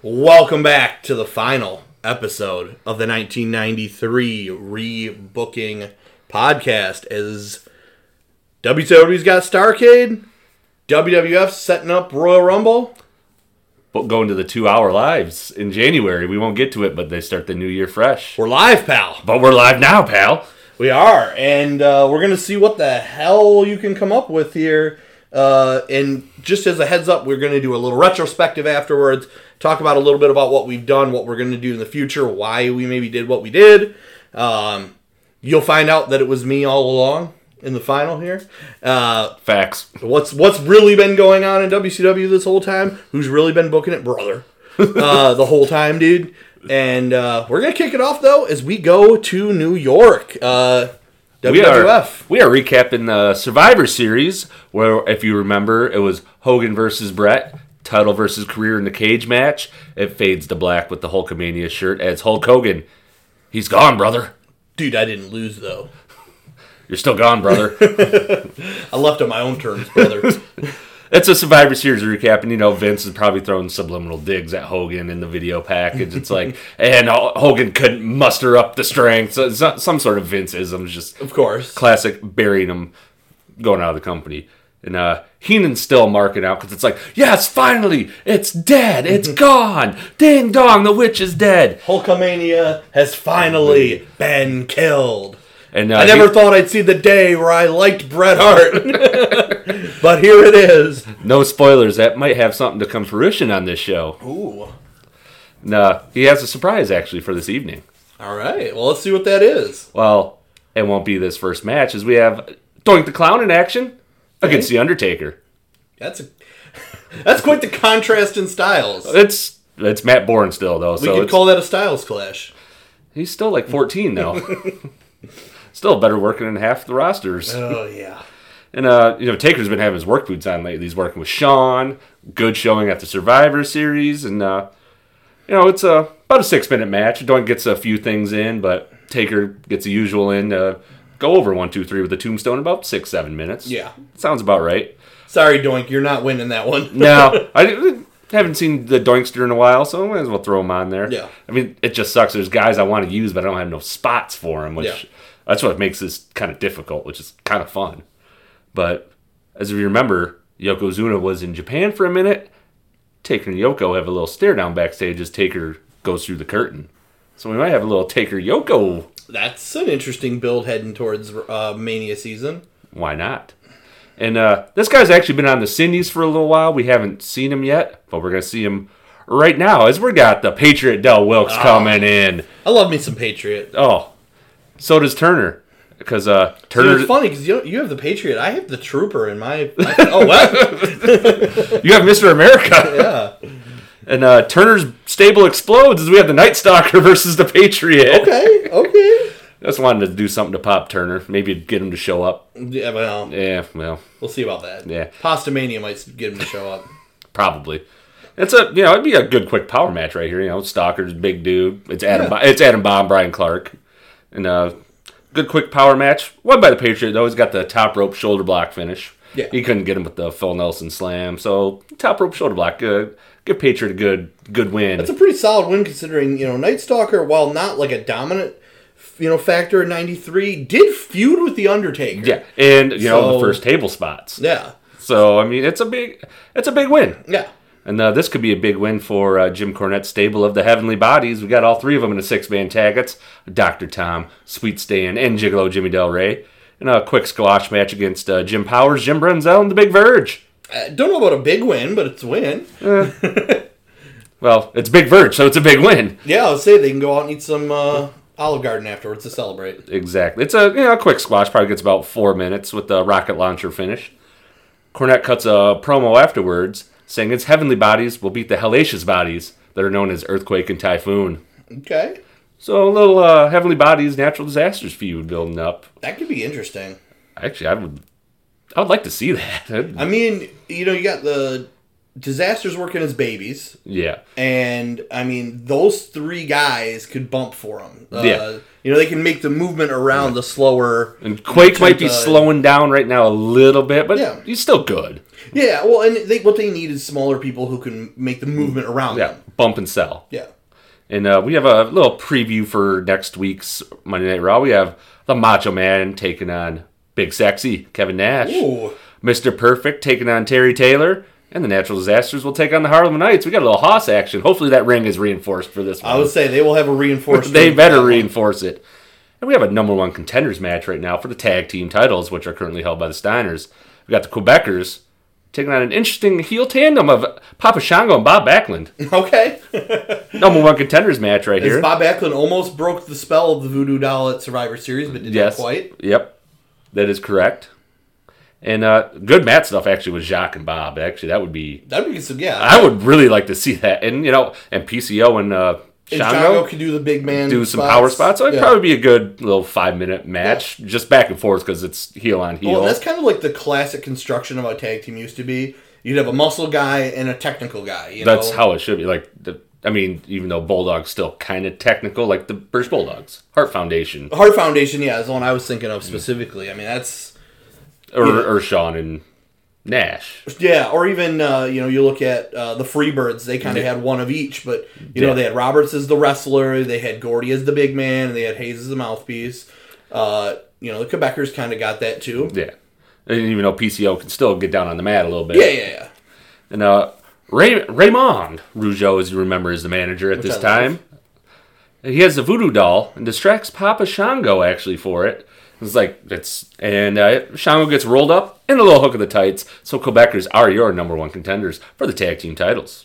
Welcome back to the final episode of the 1993 Rebooking Podcast. As WCW's got Starrcade, WWF's setting up Royal Rumble. But going to the 2-hour lives in January. We won't get to it, but they start the new year fresh. We're live, pal. But we're live now, pal. We are, and we're going to see what the hell you can come up with here. And just as a heads up, we're going to do a little retrospective afterwards, talk about a little bit about what we've done, what we're going to do in the future, why we maybe did what we did. You'll find out that it was me all along in the final here. Facts. What's really been going on in WCW this whole time? Who's really been booking it? Brother. The whole time, dude. And we're going to kick it off, though, as we go to New York. WWF. We are recapping the Survivor Series, where, if you remember, it was Hogan versus Brett, title versus career in the cage match. It fades to black with the Hulkamania shirt as Hulk Hogan. He's gone, brother. Dude, I didn't lose, though. You're still gone, brother. I left on my own terms, brother. It's a Survivor Series recap, and, Vince is probably throwing subliminal digs at Hogan in the video package. It's like, and Hogan couldn't muster up the strength. So it's not some sort of Vince-isms, just of course. Classic burying him, going out of the company. And Heenan's still marking out, because it's like, yes, finally, it's dead, it's gone. Ding dong, the witch is dead. Hulkamania has finally been killed. And I never thought I'd see the day where I liked Bret Hart. But here it is. No spoilers. That might have something to come fruition on this show. Ooh. No, he has a surprise, actually, for this evening. All right. Well, let's see what that is. Well, it won't be this first match, as we have Doink the Clown in action against The Undertaker. That's quite the contrast in styles. It's Matt Bourne still, though. We could call that a styles clash. He's still like 14 now. Still better working than half the rosters. Oh, yeah. And, Taker's been having his work boots on lately. He's working with Shawn. Good showing at the Survivor Series. And, it's about a 6-minute match. Doink gets a few things in, but Taker gets the usual in. Go over 1, 2, 3 with the tombstone in about 6-7 minutes. Yeah. Sounds about right. Sorry, Doink. You're not winning that one. No. I haven't seen the Doinkster in a while, so I might as well throw him on there. Yeah. I mean, it just sucks. There's guys I want to use, but I don't have no spots for them, which... Yeah. That's what makes this kind of difficult, which is kind of fun. But as you remember, Yokozuna was in Japan for a minute. Taker and Yoko have a little stare down backstage as Taker goes through the curtain. So we might have a little Taker-Yoko. That's an interesting build heading towards Mania season. Why not? And this guy's actually been on the Cindy's for a little while. We haven't seen him yet, but we're going to see him right now as we got the Patriot Del Wilkes coming in. I love me some Patriot. Oh, so does Turner, because Turner. It's funny because you have the Patriot, I have the Trooper in my. Oh what? You have Mr. America. Yeah. And Turner's stable explodes as we have the Night Stalker versus the Patriot. Okay. Just wanted to do something to pop Turner, maybe get him to show up. Yeah, well, we'll see about that. Yeah, Pastamania might get him to show up. Probably. It'd be a good quick power match right here. Stalker's big dude. It's Adam Bomb, Brian Clark. And good quick power match. Won by the Patriot, though. He's got the top rope shoulder block finish. Yeah. He couldn't get him with the Phil Nelson slam. So, top rope shoulder block. Give Patriot a good win. That's a pretty solid win considering, Night Stalker, while not like a dominant, factor in 93, did feud with The Undertaker. Yeah. And, the first table spots. Yeah. So, I mean, it's a big win. Yeah. And this could be a big win for Jim Cornette's stable of the Heavenly Bodies. We got all 3 of them in a 6-man tag. It's Dr. Tom, Sweet Stan, and Gigolo Jimmy Del Rey. And a quick squash match against Jim Powers, Jim Brunzell, and the Big Verge. I don't know about a big win, but it's a win. Well, it's Big Verge, so it's a big win. Yeah, I would say they can go out and eat some Olive Garden afterwards to celebrate. Exactly. It's a quick squash. Probably gets about 4 minutes with the rocket launcher finish. Cornette cuts a promo afterwards, saying its Heavenly Bodies will beat the Hellacious Bodies that are known as Earthquake and Typhoon. Okay. So a little Heavenly Bodies Natural Disasters feud building up. That could be interesting. Actually, I would like to see that. I mean, you got the Disasters working as babies. Yeah. And, I mean, those 3 guys could bump for them. Yeah. They can make the movement around the slower... And Quake might be slowing down right now a little bit, but he's still good. Yeah, well, and what they need is smaller people who can make the movement around them. bump and sell. Yeah. And we have a little preview for next week's Monday Night Raw. We have the Macho Man taking on Big Sexy Kevin Nash. Ooh. Mr. Perfect taking on Terry Taylor. And the Natural Disasters will take on the Harlem Knights. We got a little Hoss action. Hopefully that ring is reinforced for this one. I would say they will have a reinforced They better reinforce it. And we have a number one contenders match right now for the tag team titles, which are currently held by the Steiners. We got the Quebecers taking on an interesting heel tandem of Papa Shango and Bob Backlund. Okay. Number one contenders match right here. Bob Backlund almost broke the spell of the Voodoo Doll at Survivor Series, but did not quite. Yep. That is correct. And good mat stuff actually with Jacques and Bob. Actually, that'd be some, yeah. I would really like to see that. And and PCO and Shango could do the big man do some power spots. So it'd probably be a good little 5-minute match, just back and forth because it's heel on heel. Well, that's kind of like the classic construction of how a tag team used to be. You'd have a muscle guy and a technical guy. That's how it should be. Even though Bulldog's still kind of technical, like the British Bulldogs, Heart Foundation. Heart Foundation, yeah, is the one I was thinking of specifically. I mean, that's or Shawn and Nash. Yeah, or even, you look at the Freebirds. They kind of had one of each, but, they had Roberts as the wrestler, they had Gordy as the big man, and they had Hayes as the mouthpiece. The Quebecers kind of got that, too. Yeah. And even though PCO can still get down on the mat a little bit. Yeah. And Raymond Rougeau, as you remember, is the manager at this time. He has the voodoo doll and distracts Papa Shango, actually, for it. Shango gets rolled up in a little hook of the tights, so Quebecers are your number one contenders for the tag team titles.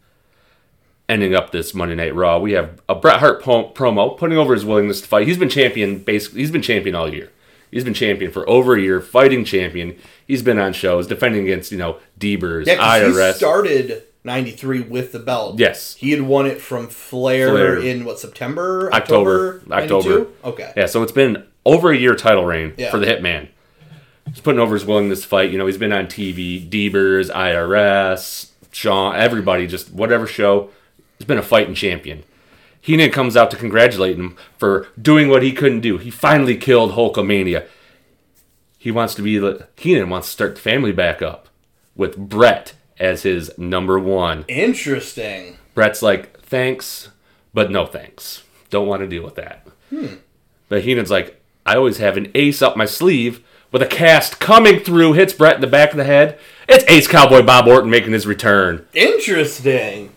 Ending up this Monday Night Raw, we have a Bret Hart promo putting over his willingness to fight. He's been champion all year. He's been champion for over a year, fighting champion. He's been on shows, defending against, Devers, IRS. He started 93 with the belt. Yes. He had won it from Flair in, September? October. Okay. Yeah, so it's been over a year title reign for the Hitman. He's putting over his willingness to fight. He's been on TV, Devers, IRS, Shawn, everybody, just whatever show. He's been a fighting champion. Heenan comes out to congratulate him for doing what he couldn't do. He finally killed Hulkamania. Heenan wants to start the family back up with Bret as his number one. Interesting. Bret's like, thanks, but no thanks. Don't want to deal with that. But Heenan's like, I always have an ace up my sleeve with a cast coming through, hits Bret in the back of the head. It's Ace Cowboy Bob Orton making his return. Interesting.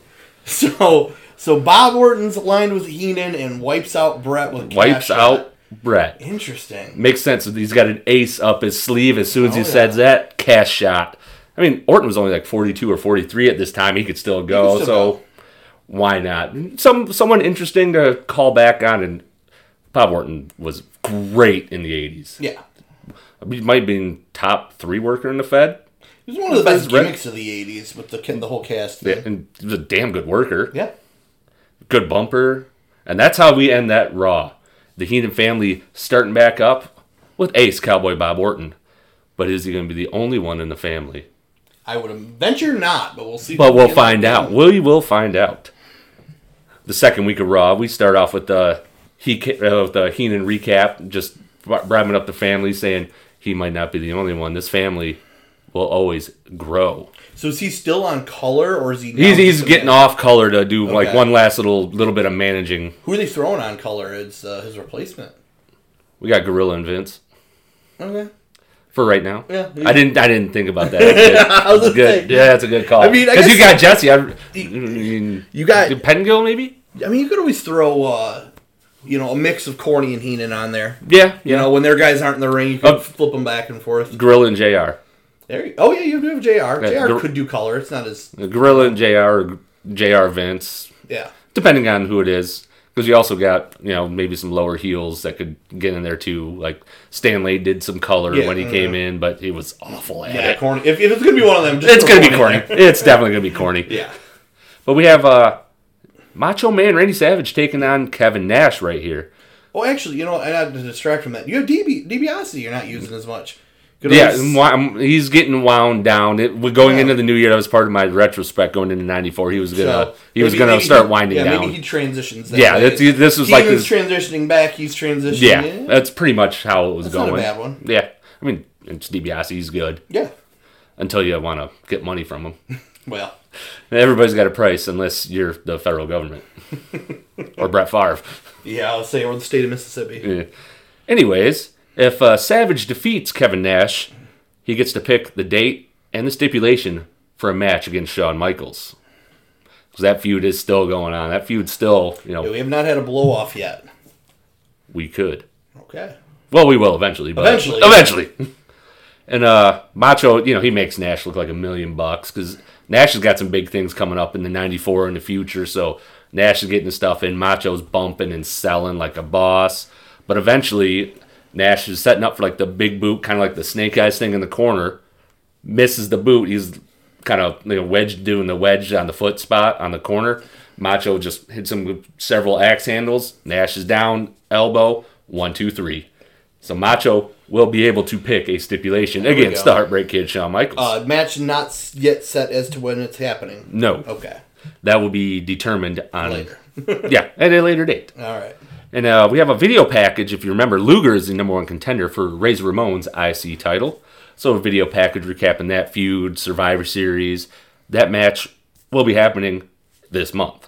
So Bob Orton's aligned with Heenan and wipes out Bret with a cash shot. Bret. Interesting. Makes sense. He's got an ace up his sleeve as soon as he says that. Cash shot. I mean, Orton was only like 42 or 43 at this time. He could still go. Why not? Someone interesting to call back on. And Bob Orton was great in the 80s. Yeah. He might have been top 3 worker in the Fed. He was one of the best gimmicks of the 80s with the whole cast. Yeah, and he was a damn good worker. Yeah. Good bumper. And that's how we end that Raw. The Heenan family starting back up with Ace Cowboy Bob Orton. But is he going to be the only one in the family? I would venture not, but we'll see. But we'll find out. We will find out. The second week of Raw, we start off with the Heenan recap, just bribing up the family, saying he might not be the only one. This family will always grow. So is he still on color, or is he? He's getting off color to do one last little bit of managing. Who are they throwing on color as his replacement? We got Gorilla and Vince. Okay. For right now. Yeah. I didn't think about that. That's good. Yeah, that's a good call. I mean, because you got Jesse. You got Pengill, maybe. I mean, you could always throw a mix of Corny and Heenan on there. Yeah. When their guys aren't in the ring, you can flip them back and forth. Gorilla and JR. You do have JR. JR could do color. It's not as Gorilla and JR or JR Vince. Yeah. Depending on who it is. Because you also got, maybe some lower heels that could get in there too. Like Stanley did some color when he came in, but he was awful at it. Corny. If it's going to be one of them, it's going to be corny. It's definitely going to be corny. Yeah. But we have Macho Man Randy Savage taking on Kevin Nash right here. Oh, actually, I had to distract from that. You have DiBiase you're not using as much. He's getting wound down. Going into the new year, that was part of my retrospect. Going into '94, he was gonna start winding down. Maybe he transitions. This was like he's transitioning back. He's transitioning. Yeah, that's pretty much how it was going. Not a bad one. Yeah, I mean, it's DiBiase. He's good. Yeah. Until you want to get money from him. Well, Everybody's got a price unless you're the federal government. Or Brett Favre. yeah, I'll say, or the state of Mississippi. Yeah. Anyways, if Savage defeats Kevin Nash, he gets to pick the date and the stipulation for a match against Shawn Michaels. Because that feud is still going on. That feud's still, We have not had a blow-off yet. we could. Okay. Well, we will eventually. But eventually. And Macho, he makes Nash look like $1 million because Nash has got some big things coming up in the 94 in the future. So Nash is getting the stuff in. Macho's bumping and selling like a boss. But eventually, Nash is setting up for like the big boot, kind of like the Snake Eyes thing in the corner. Misses the boot. He's kind of doing the wedge on the foot spot on the corner. Macho just hits him with several axe handles. Nash is down, elbow, 1, 2, 3. So Macho will be able to pick a stipulation against the Heartbreak Kid, Shawn Michaels. Match not yet set as to when it's happening. No. Okay. That will be determined on Later. at a later date. All right. And we have a video package. If you remember, Luger is the number 1 contender for Razor Ramon's IC title. So a video package recapping that feud, Survivor Series. That match will be happening this month.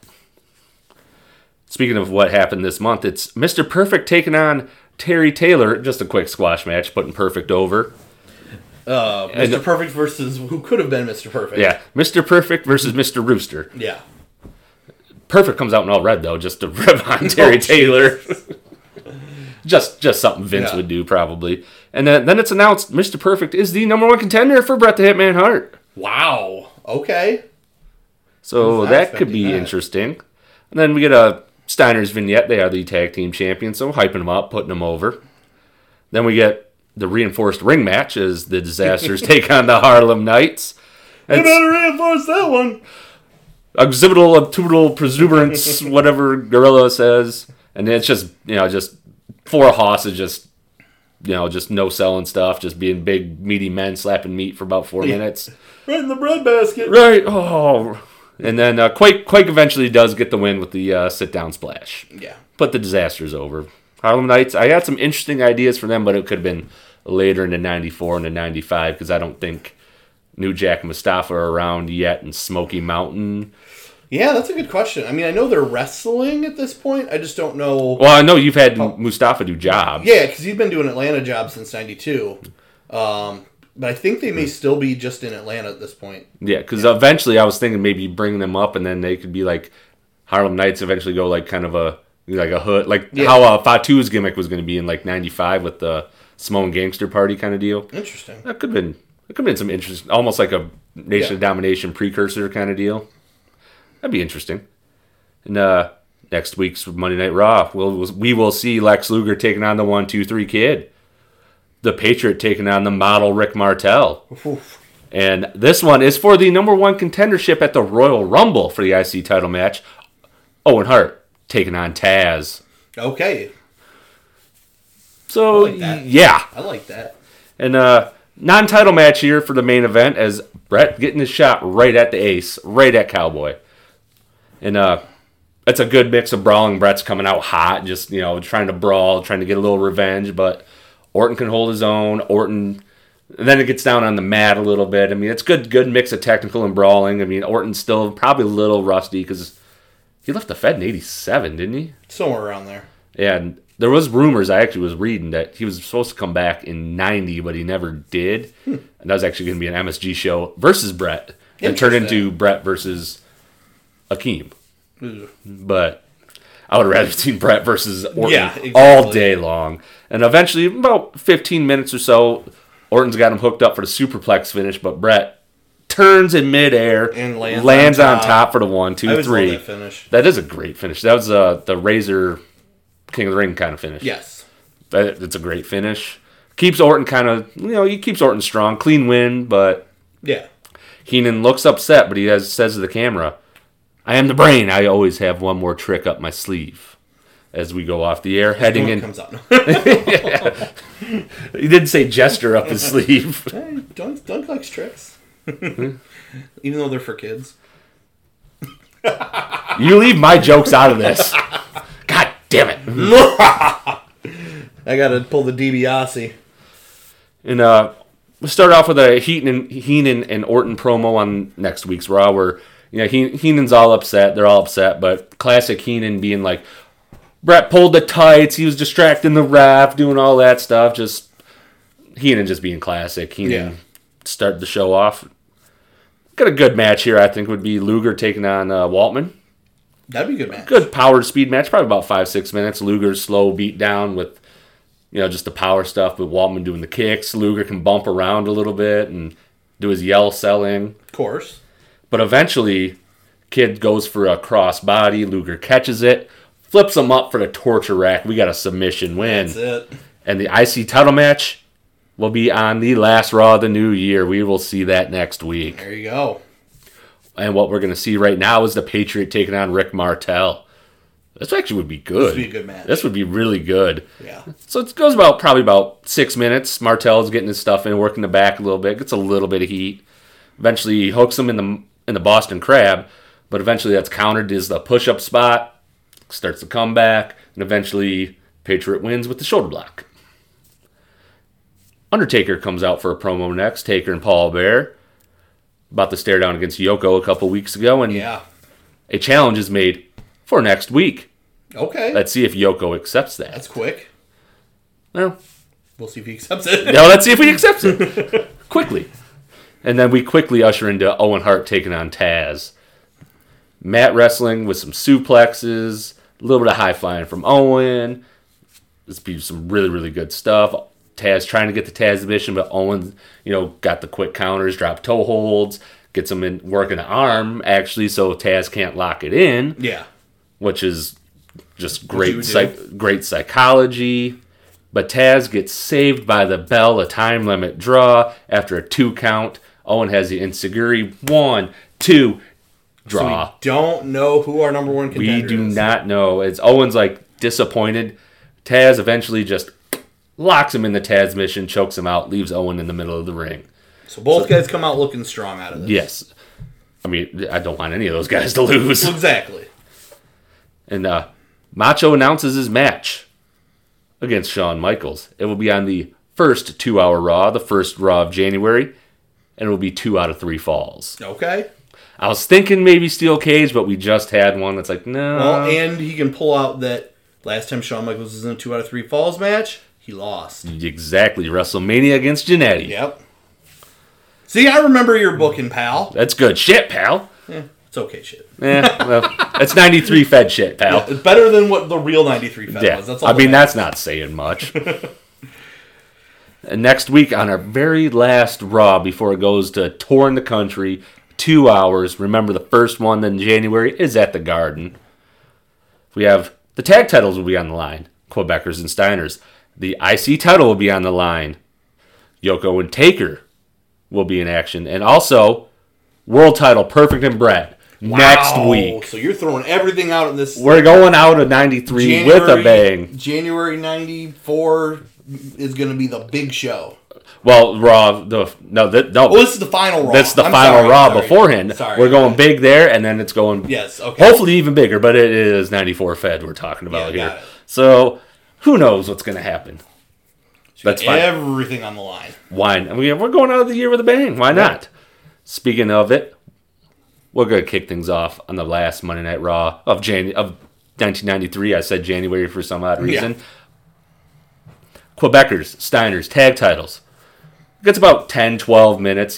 Speaking of what happened this month, it's Mr. Perfect taking on Terry Taylor. Just a quick squash match, putting Perfect over. Mr. Perfect versus who could have been Mr. Perfect. Yeah, Mr. Perfect versus Mr. Rooster. Yeah. Perfect comes out in all red, though, just to rip on Terry Taylor. just something Vince would do, probably. And then it's announced Mr. Perfect is the number 1 contender for Bret the Hitman Hart. Wow. Okay. So that could be interesting. And then we get a Steiner's vignette. They are the tag team champions, so hyping them up, putting them over. Then we get the reinforced ring match as the Disasters take on the Harlem Knights. You better reinforce that one. Exhibital presumerance, whatever Gorilla says. And it's just, just 4 hosses, just no selling stuff, just being big, meaty men slapping meat for about 4 minutes. Right in the breadbasket. Right. Oh. And then Quake eventually does get the win with the sit-down splash. Yeah. Put the Disasters over. Harlem Knights, I had some interesting ideas for them, but it could have been later in the 94 and the 95 because I don't think New Jack and Mustafa are around yet in Smoky Mountain. Yeah, that's a good question. I mean, I know they're wrestling at this point. I just don't know. Well, I know you've had Mustafa do jobs. Yeah, because he's been doing Atlanta jobs since 92. But I think they may still be just in Atlanta at this point. Yeah, because eventually I was thinking maybe bring them up and then they could be like Harlem Knights eventually go like kind of a hood, how Fatu's gimmick was going to be in like 95 with the Samoan Gangster Party kind of deal. Interesting. That could have been some interesting, almost like a Nation of Domination precursor kind of deal. That'd be interesting. And next week's Monday Night Raw, we will see Lex Luger taking on the 1, 2, 3 Kid. The Patriot taking on the model Rick Martel. Oof. And this one is for the number 1 contendership at the Royal Rumble for the IC title match. Owen Hart taking on Taz. Okay. So, I like that. yeah. I like that. And non-title match here for the main event as Bret getting his shot right at the Ace, right at Cowboy. And it's a good mix of brawling. Bret's coming out hot, just, trying to brawl, trying to get a little revenge, but Orton can hold his own. Orton, and then it gets down on the mat a little bit. I mean, it's good mix of technical and brawling. I mean, Orton's still probably a little rusty because he left the Fed in 87, didn't he? Somewhere around there. Yeah, and there was rumors, I actually was reading, that he was supposed to come back in 90, but he never did. And that was actually going to be an MSG show versus Bret. And turned into Bret versus Akeem. Ugh. But I would have rather seen Bret versus Orton exactly. all day long. And eventually, about 15 minutes or so, Orton's got him hooked up for the superplex finish, but Bret turns in midair and lands on top for the 1, 2, 3. Love that finish. That is a great finish. That was the Razor King of the Ring kind of finish. Yes. It's a great finish. Keeps Orton kind of, he keeps Orton strong. Clean win, but yeah. Heenan looks upset, but he says to the camera, I am the brain. I always have one more trick up my sleeve. As we go off the air, heading in. Comes out. Yeah. He didn't say gesture up his sleeve. Hey, Dunk likes tricks. Even though they're for kids. You leave my jokes out of this. God damn it. I gotta pull the DiBiase. And we'll start off with a Heenan and Orton promo on next week's Raw where, Heenan's all upset. They're all upset, but classic Heenan being like, Brett pulled the tights. He was distracting the ref, doing all that stuff. Just Heenan just being classic. Heenan started the show off. Got a good match here, I think, would be Luger taking on Waltman. That'd be a good match. Good power speed match, probably about 5-6 minutes. Luger's slow beat down with, just the power stuff, with Waltman doing the kicks. Luger can bump around a little bit and do his yell selling. Of course. But eventually, Kid goes for a crossbody. Luger catches it, flips him up for the torture rack. We got a submission win. That's it. And the IC title match will be on the last Raw of the new year. We will see that next week. There you go. And what we're going to see right now is the Patriot taking on Rick Martel. This actually would be good. This would be a good match. This would be really good. Yeah. So it goes probably about 6 minutes. Martel's getting his stuff in, working the back a little bit, gets a little bit of heat. Eventually he hooks him in the Boston Crab, but eventually that's countered as the push-up spot, starts the comeback, and eventually Patriot wins with the shoulder block. Undertaker comes out for a promo next, Taker and Paul Bearer, about to stare down against Yoko a couple weeks ago, and a challenge is made for next week. Okay. Let's see if Yoko accepts that. That's quick. Well, we'll see if he accepts it. Now let's see if he accepts it. Quickly. And then we quickly usher into Owen Hart taking on Taz. Mat wrestling with some suplexes, a little bit of high flying from Owen. This be some really, really good stuff. Taz trying to get the Taz submission, but Owen, got the quick counters, drop toe holds, gets him in working the arm, actually, so Taz can't lock it in. Yeah. Which is just great great psychology. But Taz gets saved by the bell, a time limit draw. After a 2 count, Owen has the Enziguri 1, 2, draw. So we don't know who our number one contender is. We do not know. It's Owen's disappointed. Taz eventually just locks him in the Taz mission, chokes him out, leaves Owen in the middle of the ring. So both guys come out looking strong out of this. Yes. I mean, I don't want any of those guys to lose. Exactly. And Macho announces his match against Shawn Michaels. It will be on the first 2-hour Raw, the first Raw of January, and it will be 2 out of 3 falls. Okay. I was thinking maybe Steel Cage, but we just had one that's no. Well, and he can pull out that last time Shawn Michaels was in a 2 out of 3 falls match, he lost. Exactly. WrestleMania against Jannetty. Yep. See, I remember your booking, pal. That's good shit, pal. It's okay shit. Well, it's 93 Fed shit, pal. Yeah, it's better than what the real 93 Fed was. That's all that's not saying much. And next week on our very last Raw before it goes to touring the country, 2 hours. Remember, the first one in January is at the Garden. We have the tag titles will be on the line. Quebecers and Steiners. The IC title will be on the line. Yoko and Taker will be in action. And also, world title, Perfect and Brett, next week. So you're throwing everything out in this. We're going out of 93 with a bang. January 94 is going to be the big show. Well, Raw, Oh, this is the final Raw. That's the final Raw beforehand. We're going big there, and then it's going, okay. Hopefully even bigger, but it is 94 Fed we're talking about here. So, who knows what's going to happen. That's fine. Everything on the line. Why? I mean, we're going out of the year with a bang. Why not? Speaking of it, we're going to kick things off on the last Monday Night Raw of 1993. I said January for some odd reason. Quebecers, Steiners, tag titles. It gets about 10, 12 minutes.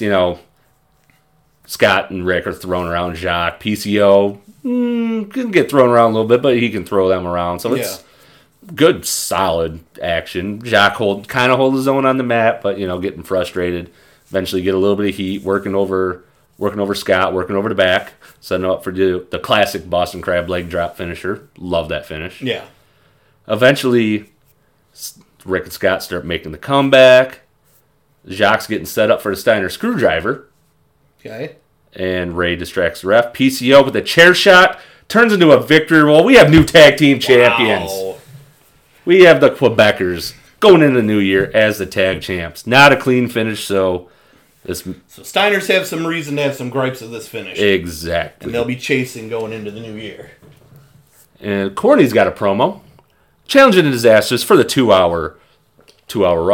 Scott and Rick are throwing around Jacques. PCO can get thrown around a little bit, but he can throw them around. So it's good, solid action. Jacques kind of hold his own on the mat, but getting frustrated. Eventually get a little bit of heat, working over Scott, working over the back, setting up for the classic Boston Crab leg drop finisher. Love that finish. Yeah. Eventually, Rick and Scott start making the comeback. Jacques getting set up for the Steiner screwdriver. Okay. And Ray distracts the ref. PCO with a chair shot turns into a victory. Well, we have new tag team champions. Wow. We have the Quebecers going into the new year as the tag champs. Not a clean finish, so Steiners have some reason to have some gripes of this finish. Exactly. And they'll be chasing going into the new year. And Corny's got a promo. Challenging the Disasters for the 2-hour Raw.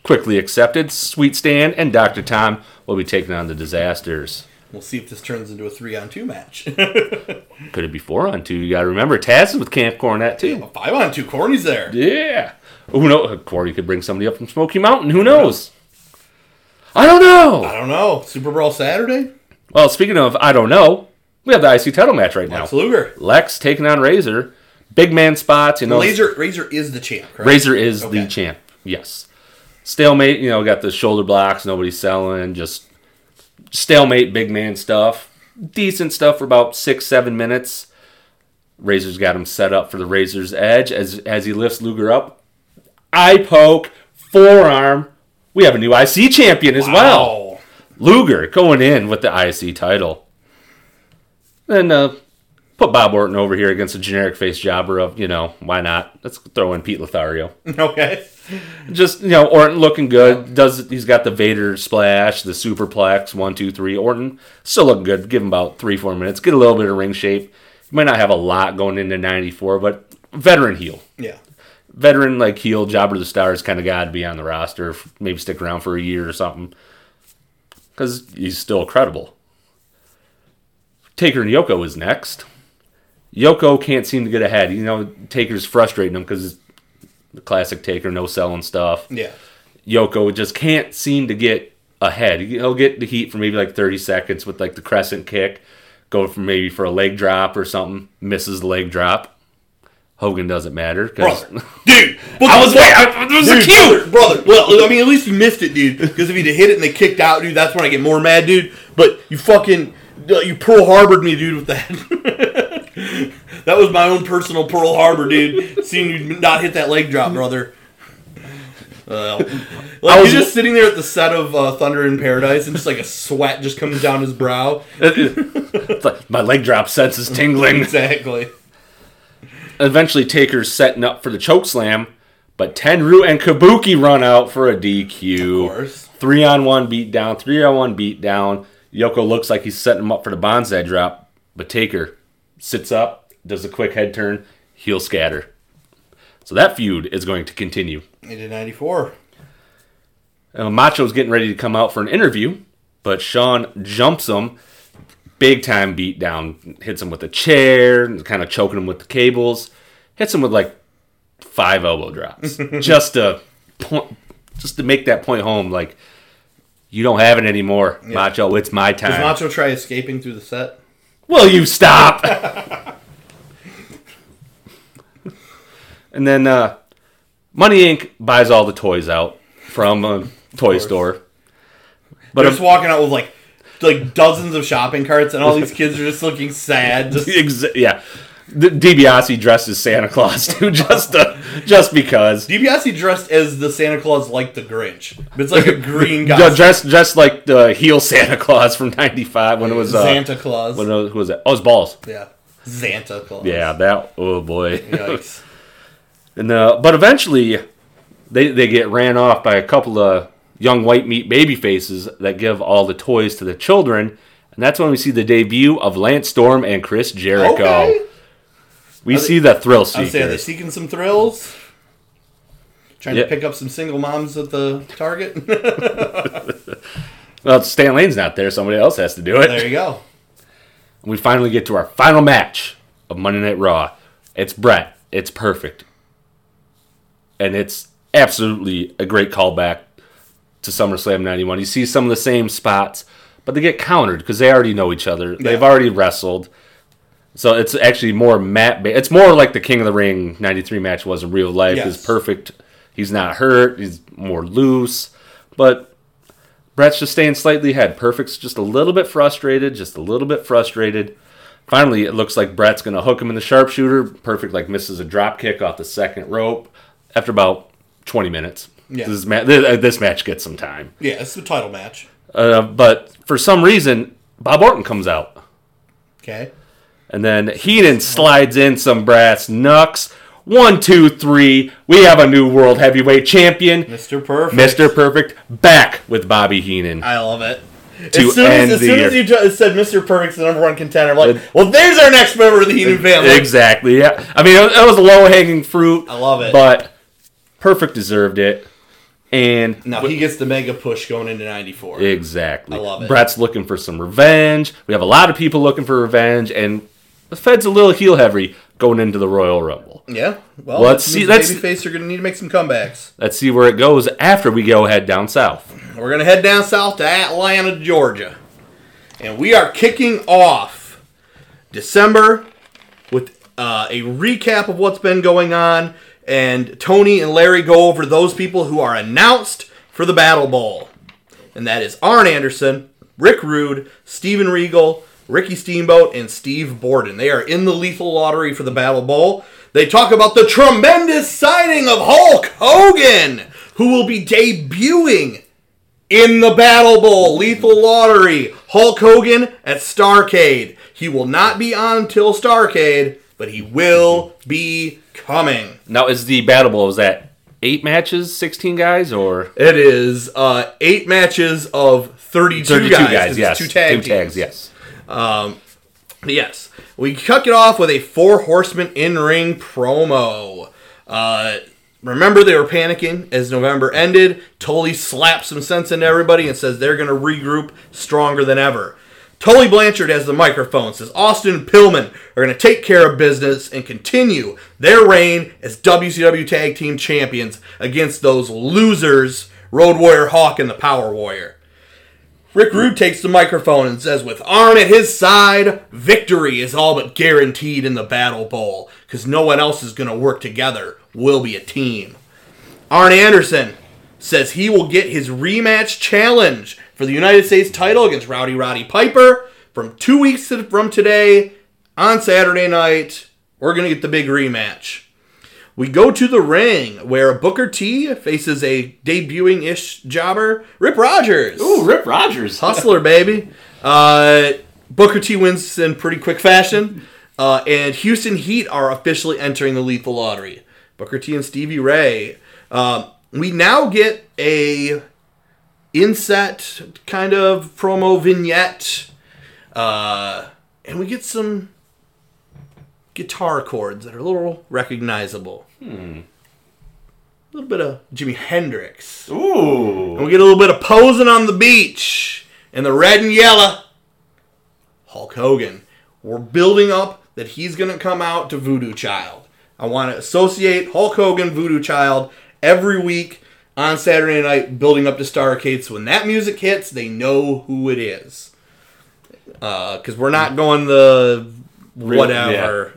quickly accepted. Sweet Stan and Dr. Tom will be taking on the Disasters. We'll see if this turns into a 3-on-2 match. Could it be 4-on-2? You got to remember, Taz is with Camp Cornette, too. 5-on-2. Corny's there. Yeah. Who knows? Corny could bring somebody up from Smoky Mountain. Who knows? I don't know. Super Brawl Saturday? Well, speaking of I don't know, we have the IC title match right now. Lex Luger. Lex taking on Razor. Big man spots. Razor is the champ, correct? Razor is the champ. Yes. Stalemate, got the shoulder blocks. Nobody's selling. Just stalemate, big man stuff. Decent stuff for about 6-7 minutes. Razor's got him set up for the Razor's Edge as he lifts Luger up. Eye poke, forearm. We have a new IC champion as well. Luger going in with the IC title. Then put Bob Orton over here against a generic face jobber of, why not? Let's throw in Pete Lothario. Okay. Just, Orton looking good. He's got the Vader splash, the superplex, 1, 2, 3. Orton still looking good. Give him about 3-4 minutes. Get a little bit of ring shape. He might not have a lot going into 94, but veteran heel. Yeah. Veteran, heel, jobber of the stars kind of guy to be on the roster. Maybe stick around for a year or something. Because he's still credible. Taker and Yoko is next. Yoko can't seem to get ahead. Taker's frustrating him because the classic Taker, no selling stuff. Yeah. Yoko just can't seem to get ahead. He'll get the heat for maybe 30 seconds with the crescent kick. Go for maybe for a leg drop or something. Misses the leg drop. Hogan doesn't matter. Brother. Dude. It was a cue. Brother. Well, at least you missed it, dude. Because if he'd hit it and they kicked out, dude, that's when I get more mad, dude. But you you Pearl Harbored me, dude, with that. That was my own personal Pearl Harbor, dude. Seeing you not hit that leg drop, brother. He's just sitting there at the set of Thunder in Paradise, and just a sweat just comes down his brow. It's my leg drop sense is tingling. Exactly. Eventually, Taker's setting up for the choke slam, but Tenryu and Kabuki run out for a DQ. Of course. 3-on-1 beatdown. Yoko looks like he's setting him up for the bonsai drop, but Taker sits up, does a quick head turn, heel scatter. So that feud is going to continue. Into 94. Macho's getting ready to come out for an interview, but Shawn jumps him. Big time beat down. Hits him with a chair, kind of choking him with the cables. Hits him with 5 elbow drops. just to make that point home, you don't have it anymore, yeah. Macho. It's my time. Does Macho try escaping through the set? Will you stop? And then Money Inc. buys all the toys out from a toy store. But they're just walking out with dozens of shopping carts, and all these kids are just looking sad. Yeah. DiBiase dressed as Santa Claus, too, just because. DiBiase dressed as the Santa Claus like the Grinch. It's a green guy. Dressed like the heel Santa Claus from 95 when it was... Santa Claus. Who was that? Oh, it was Balls. Yeah. Santa Claus. Yeah, that... Oh, boy. Yikes. And but eventually, they get ran off by a couple of young white meat baby faces that give all the toys to the children, and that's when we see the debut of Lance Storm and Chris Jericho. Okay. We see the thrill seekers. Are they seeking some thrills? Trying to pick up some single moms at the Target? Well, Stan Lane's not there. Somebody else has to do it. There you go. And we finally get to our final match of Monday Night Raw. It's Brett. It's perfect. And it's absolutely a great callback to SummerSlam 91. You see some of the same spots, but they get countered because they already know each other. Yeah. They've already wrestled. So it's actually more it's more like the King of the Ring 93 match was in real life. Yes. It's perfect. He's not hurt. He's more loose. But Brett's just staying slightly ahead. Perfect's just a little bit frustrated. Finally, it looks like Brett's going to hook him in the sharpshooter. Perfect misses a drop kick off the second rope after about 20 minutes. Yeah. This match gets some time. Yeah, it's the title match. But for some reason, Bob Orton comes out. Okay. And then Heenan slides in some brass knucks. 1, 2, 3. We have a new world heavyweight champion. Mr. Perfect. Mr. Perfect back with Bobby Heenan. I love it. As soon as you said Mr. Perfect's the number one contender, I'm like, well, there's our next member of the Heenan family. Exactly, yeah. I mean, it was a low-hanging fruit. I love it. But Perfect deserved it. And now he gets the mega push going into 94. Exactly. I love it. Brett's looking for some revenge. We have a lot of people looking for revenge, and the Fed's a little heel heavy going into the Royal Rumble. Yeah. Well, let's see. Babyface are going to need to make some comebacks. Let's see where it goes after we go head down south. We're going to head down south to Atlanta, Georgia. And we are kicking off December with a recap of what's been going on. And Tony and Larry go over those people who are announced for the Battle Bowl. And that is Arn Anderson, Rick Rude, Steven Regal, Ricky Steamboat, and Steve Borden. They are in the Lethal Lottery for the Battle Bowl. They talk about the tremendous signing of Hulk Hogan, who will be debuting in the Battle Bowl, Lethal Lottery. Hulk Hogan at Starrcade. He will not be on till Starrcade, but he will be coming. Now, is the Battle Bowl, is that 8 matches, 16 guys, or? It is 8 matches of 32 guys. Yes. Two tag Two tags, yes. Yes. We kick it off with a 4 Horsemen in-ring promo. Remember, they were panicking as November ended. Tully slaps some sense into everybody and says they're going to regroup stronger than ever. Tully Blanchard has the microphone, says Austin and Pillman are going to take care of business and continue their reign as WCW Tag Team Champions against those losers, Road Warrior Hawk and the Power Warrior. Rick Rude takes the microphone and says with Arn at his side, victory is all but guaranteed in the Battle Bowl because no one else is going to work together. We'll be a team. Arn Anderson says he will get his rematch challenge for the United States title against Rowdy Roddy Piper from 2 weeks from today on Saturday night. We're going to get the big rematch. We go to the ring where Booker T faces a debuting-ish jobber, Rip Rogers. Ooh, Rip Rogers. Hustler, baby. Booker T wins in pretty quick fashion. And Houston Heat are officially entering the Lethal Lottery. Booker T and Stevie Ray. We now get a inset kind of promo vignette. And we get some guitar chords that are a little recognizable. A little bit of Jimi Hendrix. Ooh. And we get a little bit of Posing on the Beach. And the red and yellow, Hulk Hogan. We're building up that he's going to come out to Voodoo Child. I want to associate Hulk Hogan, Voodoo Child, every week on Saturday night, building up to Starrcade. So when that music hits, they know who it is. Because we're not going the whatever.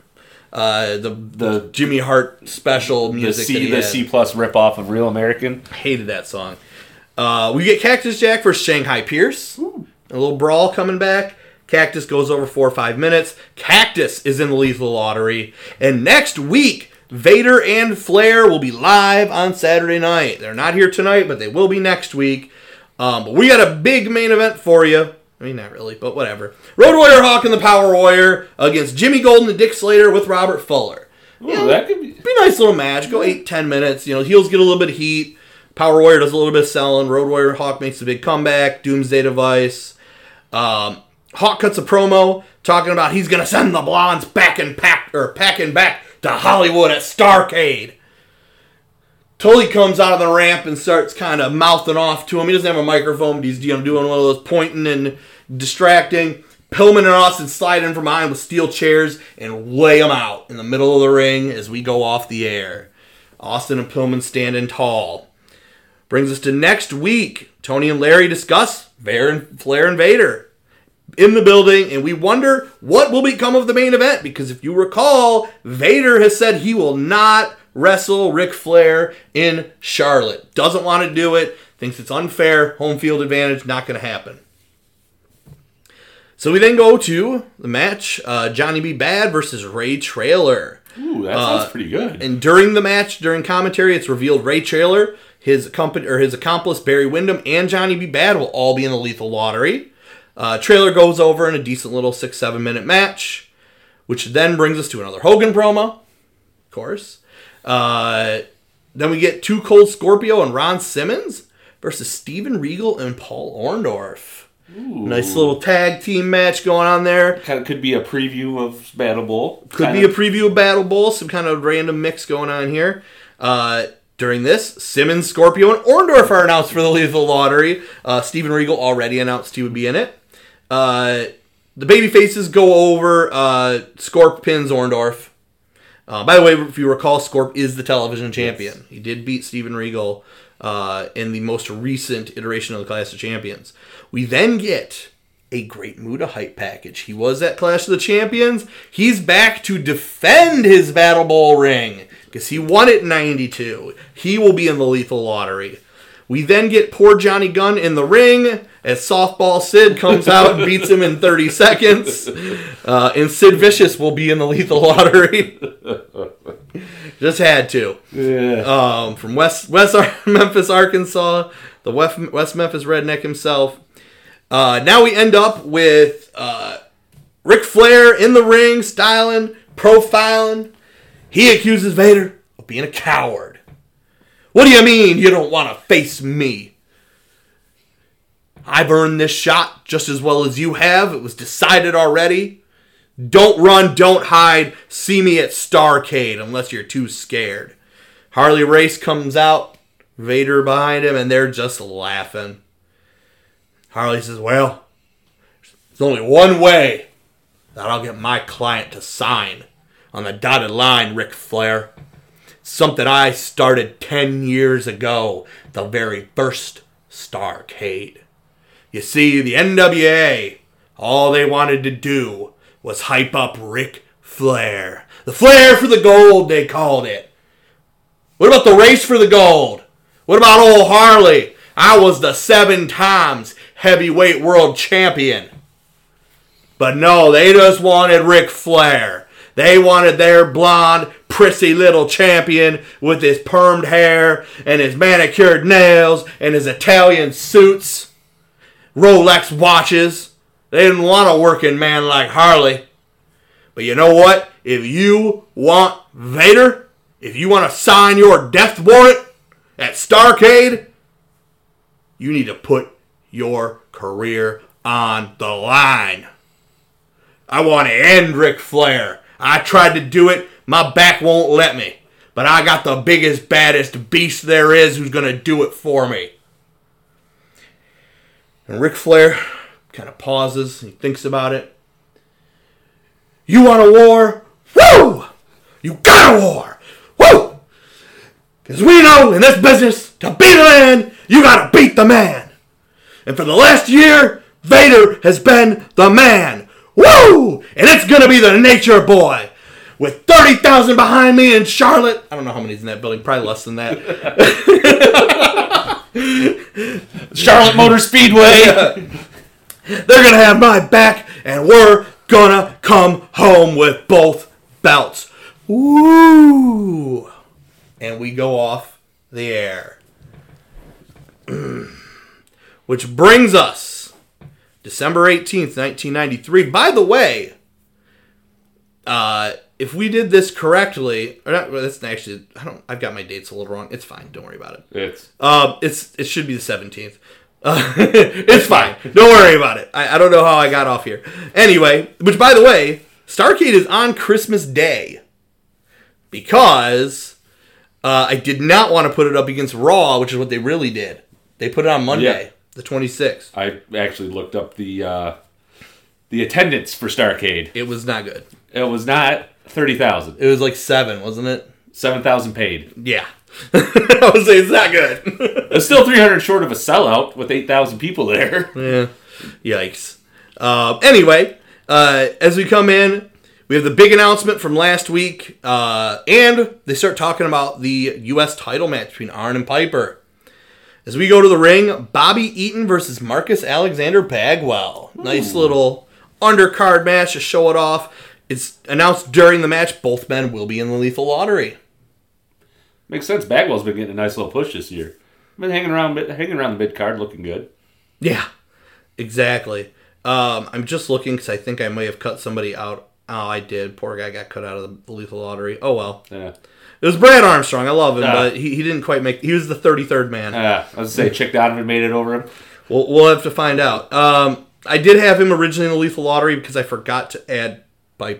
The Jimmy Hart special music. The C plus ripoff of Real American. Hated that song. We get Cactus Jack versus Shanghai Pierce. Ooh. A little brawl coming back. Cactus goes over 4 or 5 minutes. Cactus is in the Lethal Lottery. And next week, Vader and Flair will be live on Saturday night. They're not here tonight, but they will be next week. But we got a big main event for you. I mean, not really, but whatever. Road Warrior Hawk and the Power Warrior against Jimmy Golden and Dick Slater with Robert Fuller. Ooh, that could be a nice little match. Go 8-10 minutes. Heels get a little bit of heat. Power Warrior does a little bit of selling. Road Warrior Hawk makes a big comeback. Doomsday Device. Hawk cuts a promo talking about he's going to send the Blondes packing back to Hollywood at Starrcade. Tully comes out of the ramp and starts kind of mouthing off to him. He doesn't have a microphone, but he's doing one of those pointing and distracting. Pillman and Austin slide in from behind with steel chairs and lay him out in the middle of the ring as we go off the air. Austin and Pillman standing tall. Brings us to next week. Tony and Larry discuss Flair and Vader in the building, and we wonder what will become of the main event, because if you recall, Vader has said he will not wrestle Ric Flair in Charlotte. Doesn't want to do it. Thinks it's unfair. Home field advantage. Not going to happen. So we then go to the match, Johnny B. Bad versus Ray Traylor. Ooh, that sounds pretty good. And during the match, during commentary, it's revealed Ray Traylor, his accomplice Barry Windham, and Johnny B. Bad will all be in the Lethal Lottery. Traylor goes over in a decent little 6-7 minute match, which then brings us to another Hogan promo, of course. Then we get Too Cold Scorpio and Ron Simmons versus Steven Regal and Paul Orndorff. Ooh. Nice little tag team match going on there. Kind of could be a preview of Battle Bowl. Could be a preview of Battle Bowl. Some kind of random mix going on here. During this, Simmons, Scorpio, and Orndorff are announced for the Lethal Lottery. Steven Regal already announced he would be in it. The babyfaces go over. Scorp pins Orndorff. By the way, if you recall, Scorp is the television champion. Yes. He did beat Steven Regal in the most recent iteration of the Clash of Champions. We then get a Great Muta hype package. He was at Clash of the Champions. He's back to defend his Battle Bowl ring because he won it in 92. He will be in the Lethal Lottery. We then get poor Johnny Gunn in the ring as Softball Sid comes out and beats him in 30 seconds. And Sid Vicious will be in the Lethal Lottery. Just had to. Yeah. From West Memphis, Arkansas, the West Memphis redneck himself. Now we end up with Ric Flair in the ring, styling, profiling. He accuses Vader of being a coward. What do you mean you don't want to face me? I've earned this shot just as well as you have. It was decided already. Don't run, don't hide. See me at Starrcade unless you're too scared. Harley Race comes out, Vader behind him, and they're just laughing. Harley says, well, there's only one way that I'll get my client to sign on the dotted line, Ric Flair. Something I started 10 years ago, the very first Starrcade. You see, the NWA, all they wanted to do was hype up Ric Flair. The Flair for the gold, they called it. What about the race for the gold? What about old Harley? I was the 7 times heavyweight world champion. But no, they just wanted Ric Flair. They wanted their blonde, prissy little champion with his permed hair and his manicured nails and his Italian suits, Rolex watches. They didn't want a working man like Harley. But you know what? If you want Vader, if you want to sign your death warrant at Starrcade, you need to put your career on the line. I want to end Ric Flair. I tried to do it. My back won't let me. But I got the biggest, baddest beast there is who's going to do it for me. And Ric Flair kind of pauses. He thinks about it. You want a war? Woo! You got a war! Woo! Because we know in this business, to beat a man, you got to beat the man. And for the last year, Vader has been the man. Woo! And it's going to be the Nature Boy. With 30,000 behind me in Charlotte. I don't know how many's in that building. Probably less than that. Charlotte Motor Speedway. They're going to have my back. And we're going to come home with both belts. Woo! And we go off the air. Which brings us December 18th, 1993. By the way, if we did this correctly, or not, well, that's actually, I've got my dates a little wrong. It's fine. Don't worry about it. It should be the 17th. It's fine. Don't worry about it. I don't know how I got off here. Anyway, which by the way, Starrcade is on Christmas Day because I did not want to put it up against Raw, which is what they really did. They put it on Monday, the 26th. I actually looked up the attendance for Starrcade. It was not good. It was not 30,000. It was like 7, wasn't it? 7,000 paid. Yeah. I would say it's not good. It's still 300 short of a sellout with 8,000 people there. Yeah. Yikes. Anyway, as we come in, we have the big announcement from last week, and they start talking about the U.S. title match between Arn and Piper. As we go to the ring, Bobby Eaton versus Marcus Alexander Bagwell. Ooh. Nice little undercard match to show it off. It's announced during the match both men will be in the Lethal Lottery. Makes sense. Bagwell's been getting a nice little push this year. Been hanging around the mid card, looking good. Yeah, exactly. I'm just looking because I think I may have cut somebody out. Oh, I did. Poor guy got cut out of the Lethal Lottery. Oh well. Yeah. It was Brad Armstrong. I love him, but he didn't quite make. He was the 33rd man. I was gonna say Chick Donovan made it over him. We'll have to find out. I did have him originally in the Lethal Lottery because I forgot to add Piper.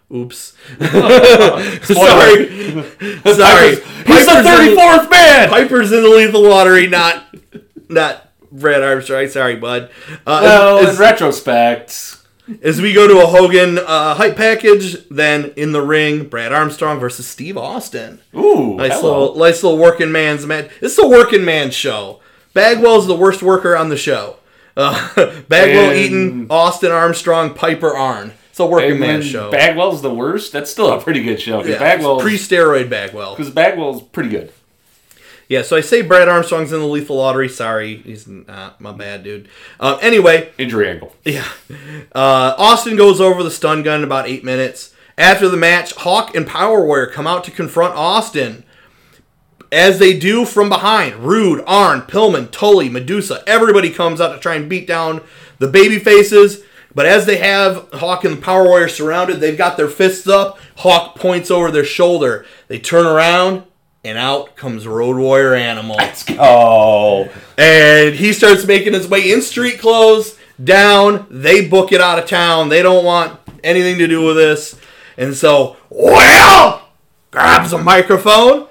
Oops. Sorry. He's the 34th man! Piper's in the Lethal Lottery, not Brad Armstrong. Sorry, bud. In retrospect... As we go to a Hogan hype package, then in the ring, Brad Armstrong versus Steve Austin. Ooh, nice little working man's match. This is a working man's show. Bagwell's the worst worker on the show. Bagwell, Eaton, Austin, Armstrong, Piper, Arn. It's a working man's show. Bagwell's the worst? That's still a pretty good show. Yeah, Bagwell's pre-steroid Bagwell. Because Bagwell's pretty good. Yeah, so I say Brad Armstrong's in the Lethal Lottery. Sorry, he's not. My bad, dude. Anyway. Injury angle. Yeah. Austin goes over the stun gun in about 8 minutes. After the match, Hawk and Power Warrior come out to confront Austin. As they do from behind, Rude, Arn, Pillman, Tully, Medusa, everybody comes out to try and beat down the baby faces. But as they have Hawk and the Power Warrior surrounded, they've got their fists up. Hawk points over their shoulder. They turn around. And out comes Road Warrior Animal. Let's go. And he starts making his way in street clothes, down. They book it out of town. They don't want anything to do with this. And so, well, grabs a microphone.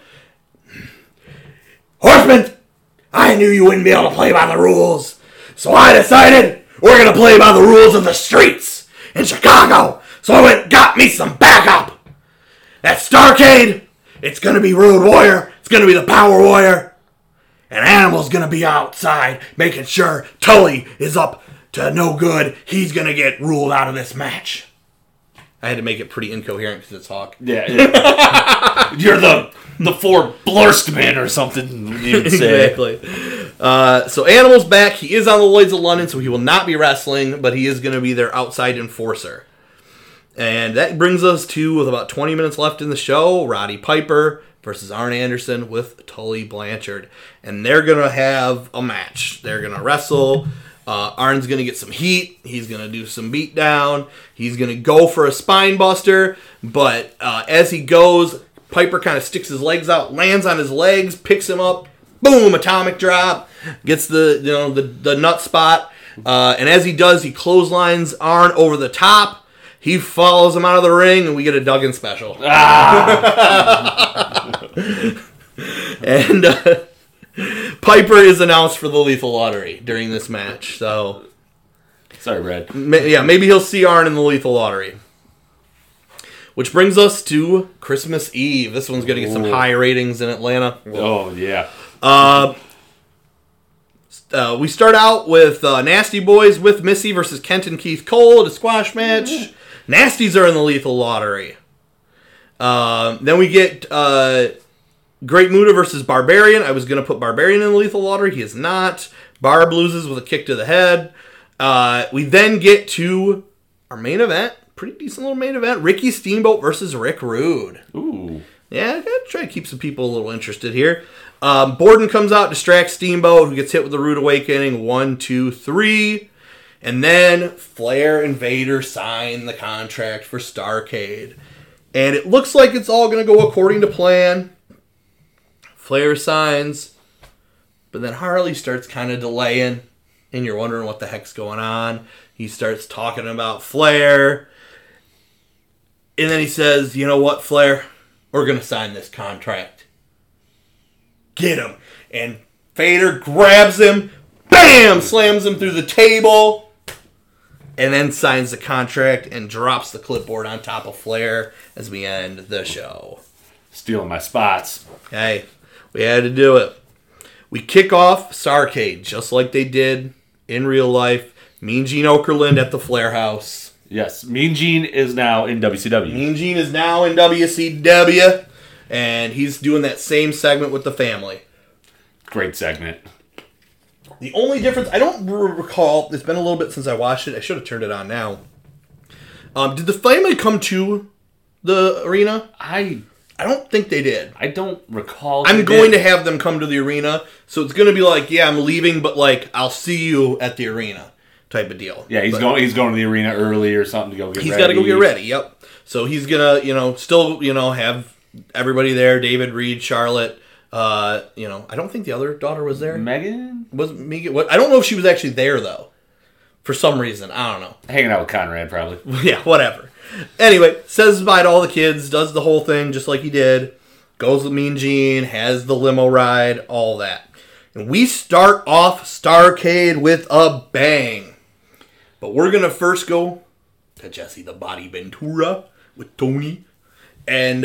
Horseman, I knew you wouldn't be able to play by the rules. So I decided we're going to play by the rules of the streets in Chicago. So I went and got me some backup. At Starrcade. It's going to be Road Warrior. It's going to be the Power Warrior. And Animal's going to be outside making sure Tully is up to no good. He's going to get ruled out of this match. I had to make it pretty incoherent because it's Hawk. Yeah. You're the four Blurstmen or something you'd say. Exactly. So Animal's back. He is on the Lloyds of London, so he will not be wrestling, but he is going to be their outside enforcer. And that brings us to, with about 20 minutes left in the show, Roddy Piper versus Arn Anderson with Tully Blanchard. And they're going to have a match. They're going to wrestle. Arn's going to get some heat. He's going to do some beatdown. He's going to go for a spine buster. But as he goes, Piper kind of sticks his legs out, lands on his legs, picks him up. Boom, atomic drop. Gets the nut spot. And as he does, he clotheslines Arn over the top. He follows him out of the ring, and we get a Duggan special. And Piper is announced for the Lethal Lottery during this match. So, sorry, Brad. Maybe he'll see Arn in the Lethal Lottery. Which brings us to Christmas Eve. This one's going to get some high ratings in Atlanta. Oh, yeah. We start out with Nasty Boys with Missy versus Kent and Keith Cole at a squash match. Nasties are in the Lethal Lottery. Then we get Great Muta versus Barbarian. I was going to put Barbarian in the Lethal Lottery. He is not. Barb loses with a kick to the head. We then get to our main event. Pretty decent little main event. Ricky Steamboat versus Rick Rude. Ooh. Yeah, I gotta try to keep some people a little interested here. Borden comes out, distracts Steamboat, who gets hit with the Rude Awakening. 1, 2, 3. And then Flair and Vader sign the contract for Starrcade. And it looks like it's all going to go according to plan. Flair signs. But then Harley starts kind of delaying. And you're wondering what the heck's going on. He starts talking about Flair. And then he says, you know what, Flair? We're going to sign this contract. Get him. And Vader grabs him. Bam! Slams him through the table. And then signs the contract and drops the clipboard on top of Flair as we end the show. Stealing my spots. Hey, we had to do it. We kick off Starrcade just like they did in real life. Mean Gene Okerlund at the Flair house. Yes, Mean Gene is now in WCW. Mean Gene is now in WCW. And he's doing that same segment with the family. Great segment. The only difference, I don't recall, it's been a little bit since I watched it. I should have turned it on now. Did the family come to the arena? I don't think they did. I don't recall. I'm going to have them come to the arena. So it's going to be like, yeah, I'm leaving, but like, I'll see you at the arena type of deal. Yeah, he's going to the arena early or something to go get ready. He's got to go get ready, yep. So he's going to, still, have everybody there. David, Reed, Charlotte. I don't think the other daughter was there. Megan? Was Megan? I don't know if she was actually there though. for some reason. I don't know. Hanging out with Conrad, probably. Yeah, whatever. Anyway, says bye to all the kids, does the whole thing just like he did, goes with Mean Gene, has the limo ride, all that. And we start off Starrcade with a bang. But we're going to first go to Jesse the Body Ventura with Tony. And,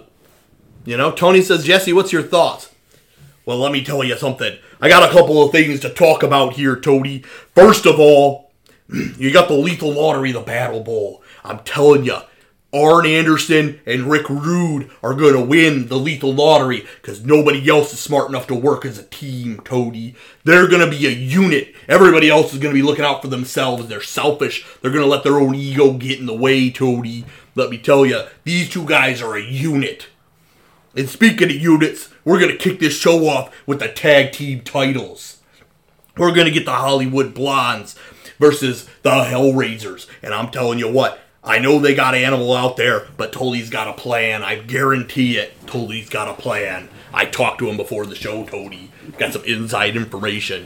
Tony says, Jesse, what's your thoughts? Well, let me tell you something. I got a couple of things to talk about here, Tony. First of all, you got the Lethal Lottery, the Battle Bowl. I'm telling you, Arn Anderson and Rick Rude are going to win the Lethal Lottery because nobody else is smart enough to work as a team, Toady. They're going to be a unit. Everybody else is going to be looking out for themselves. They're selfish. They're going to let their own ego get in the way, Toady. Let me tell you, these two guys are a unit. And speaking of units, we're going to kick this show off with the tag team titles. We're going to get the Hollywood Blondes versus the Hellraisers. And I'm telling you what, I know they got Animal out there, but Tully's got a plan. I guarantee it. Tully's got a plan. I talked to him before the show, Tony. Got some inside information.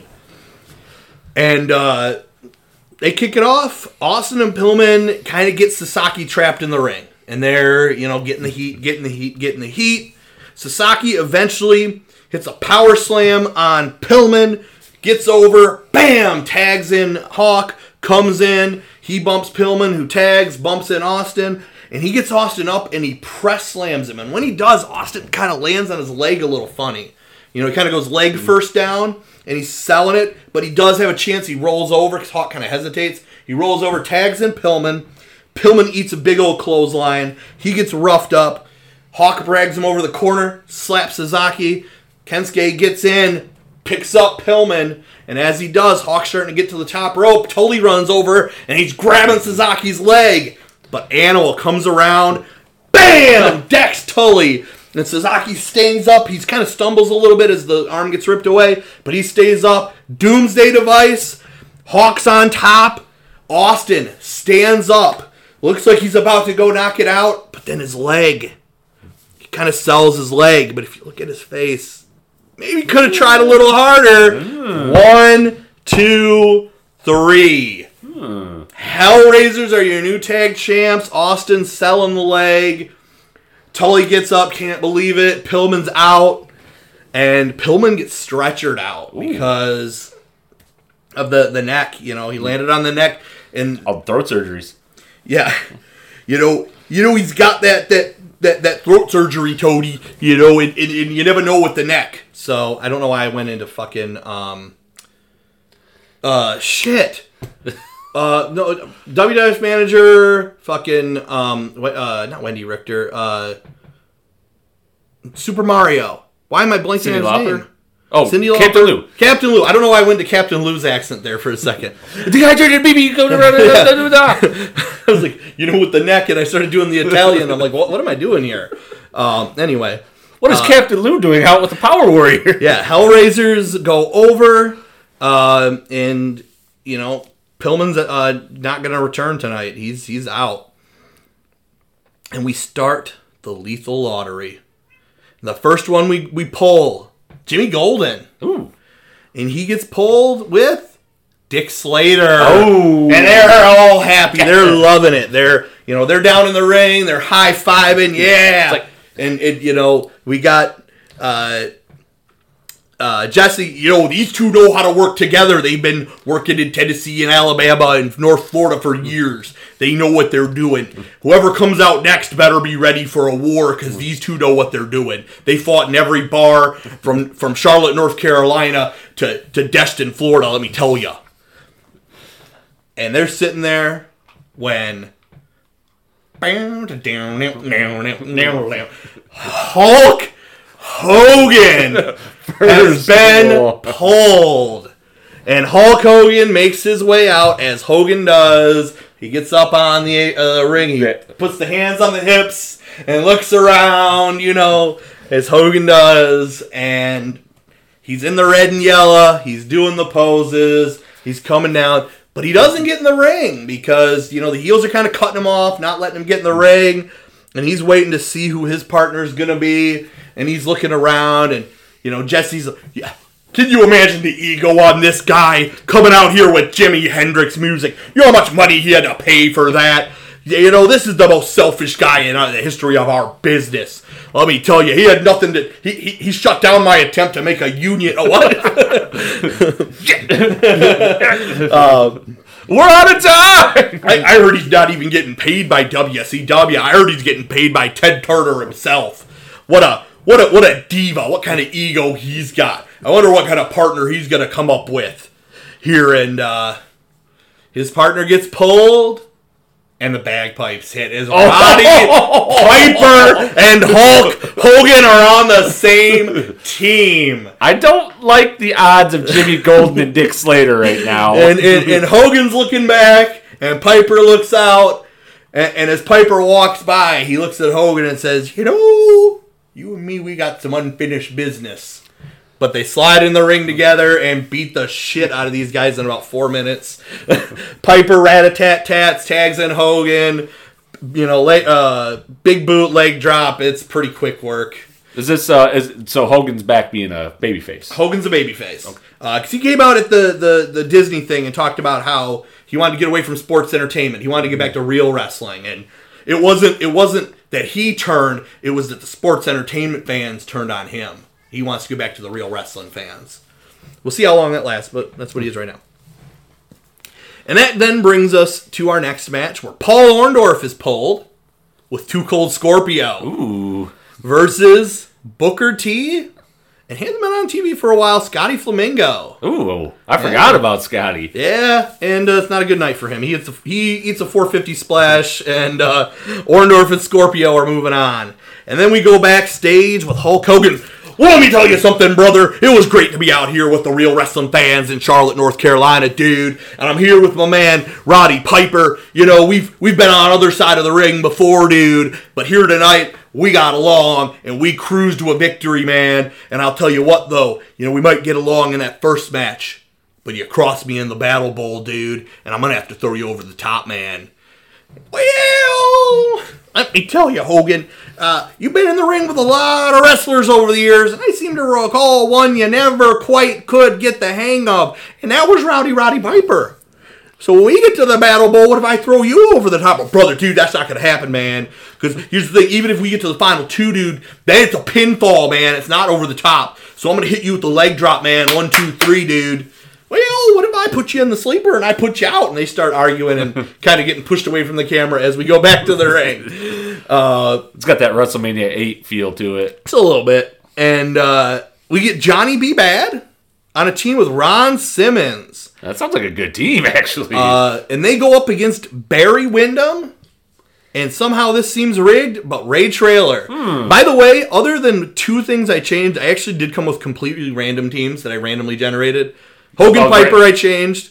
And they kick it off. Austin and Pillman kind of get Sasaki trapped in the ring. And they're, getting the heat. Sasaki eventually hits a power slam on Pillman. Gets over, bam, tags in Hawk, comes in, he bumps Pillman, who tags, bumps in Austin, and he gets Austin up and he press slams him. And when he does, Austin kind of lands on his leg a little funny. He kind of goes leg first down, and he's selling it, but he does have a chance. He rolls over because Hawk kind of hesitates. He rolls over, tags in Pillman. Pillman eats a big old clothesline. He gets roughed up. Hawk drags him over the corner, slaps Sasaki. Kensuke gets in, picks up Pillman, and as he does, Hawk's starting to get to the top rope. Tully runs over, and he's grabbing Sasaki's leg. But Animal comes around, bam! Decks Tully. And Sasaki stays up. He kind of stumbles a little bit as the arm gets ripped away, but he stays up. Doomsday Device. Hawk's on top. Austin stands up. Looks like he's about to go knock it out, but then his leg. He kind of sells his leg, but if you look at his face, maybe could have tried a little harder. 1, 2, 3. Hellraisers are your new tag champs. Austin selling the leg. Tully gets up, can't believe it. Pillman's out. And Pillman gets stretchered out because of the neck. He landed on the neck. And throat surgeries. Yeah. He's got that throat surgery, Toady. And you never know with the neck. So, I don't know why I went into fucking, shit. No, WWF manager, fucking, not Wendy Richter, Super Mario. Why am I blanking on his name? Oh, Cyndi Lauper. Captain Lou. Captain Lou. I don't know why I went to Captain Lou's accent there for a second. Dehydrated baby. I was like, with the neck, and I started doing the Italian. I'm like, what am I doing here? Anyway. What is Captain Lou doing out with the Power Warrior? Yeah, Hellraisers go over, and, Pillman's not going to return tonight. He's out. And we start the Lethal Lottery. The first one we pull, Jimmy Golden. Ooh. And he gets pulled with Dick Slater. Oh. And they're all happy. They're loving it. They're down in the ring. They're high-fiving. Yeah. And we got Jesse, these two know how to work together. They've been working in Tennessee and Alabama and North Florida for years. They know what they're doing. Whoever comes out next better be ready for a war because these two know what they're doing. They fought in every bar from Charlotte, North Carolina to Destin, Florida, let me tell you. And they're sitting there when Hulk Hogan has been pulled. And Hulk Hogan makes his way out, as Hogan does. He gets up on the ring. He puts the hands on the hips and looks around, as Hogan does. And he's in the red and yellow. He's doing the poses. He's coming down. But he doesn't get in the ring because, the heels are kind of cutting him off, not letting him get in the ring. And he's waiting to see who his partner's going to be. And he's looking around and, Jesse's, yeah, Can you imagine the ego on this guy coming out here with Jimi Hendrix music? You know how much money he had to pay for that? You know, this is the most selfish guy in the history of our business. Let me tell you, he had nothing to... He shut down my attempt to make a union... Oh, what? We're out of time! I heard he's not even getting paid by WCW. I heard he's getting paid by Ted Turner himself. What a diva. What kind of ego he's got. I wonder what kind of partner he's going to come up with here. And his partner gets pulled, and the bagpipes hit. As Roddy Piper and Hulk Hogan are on the same team. I don't like the odds of Jimmy Golden and Dick Slater right now. And Hogan's looking back, and Piper looks out, and as Piper walks by, he looks at Hogan and says, you know, you and me, we got some unfinished business. But they slide in the ring together and beat the shit out of these guys in about 4 minutes. Piper rat-a-tat-tats, tags in Hogan. You know, big boot, leg drop. It's pretty quick work. Is this so Hogan's back being a babyface? Hogan's a babyface. Okay. Because he came out at the Disney thing and talked about how he wanted to get away from sports entertainment. He wanted to get back to real wrestling. And it wasn't that he turned. It was that the sports entertainment fans turned on him. He wants to go back to the real wrestling fans. We'll see how long that lasts, but that's what he is right now. And that then brings us to our next match, where Paul Orndorff is pulled with Too Cold Scorpio versus Booker T. And he hasn't been on TV for a while, Scotty Flamingo. Ooh, I forgot about Scotty. Yeah, and it's not a good night for him. He eats a 450 splash, and Orndorff and Scorpio are moving on. And then we go backstage with Hulk Hogan. Well, let me tell you something, brother. It was great to be out here with the real wrestling fans in Charlotte, North Carolina, dude. And I'm here with my man, Roddy Piper. You know, we've been on the other side of the ring before, dude. But here tonight, we got along, and we cruised to a victory, man. And I'll tell you what, though. You know, we might get along in that first match. But you crossed me in the Battle Bowl, dude. And I'm going to have to throw you over the top, man. Well, let me tell you, Hogan, you've been in the ring with a lot of wrestlers over the years, and I seem to recall one you never quite could get the hang of, and that was Roddy Piper. So when we get to the Battle Bowl, what if I throw you over the top? Well, brother, dude, that's not going to happen, man. Because here's the thing, even if we get to the final two, dude, then it's a pinfall, man. It's not over the top. So I'm going to hit you with the leg drop, man. 1, 2, 3, dude. Well, what if I put you in the sleeper and I put you out? And they start arguing and kind of getting pushed away from the camera as we go back to the ring. It's got that WrestleMania 8 feel to it. It's a little bit. And we get Johnny B. Bad on a team with Ron Simmons. That sounds like a good team, actually. And they go up against Barry Windham. And somehow this seems rigged, but Ray Traylor. By the way, other than 2 things I changed, I actually did come with completely random teams that I randomly generated. Hogan Piper I changed,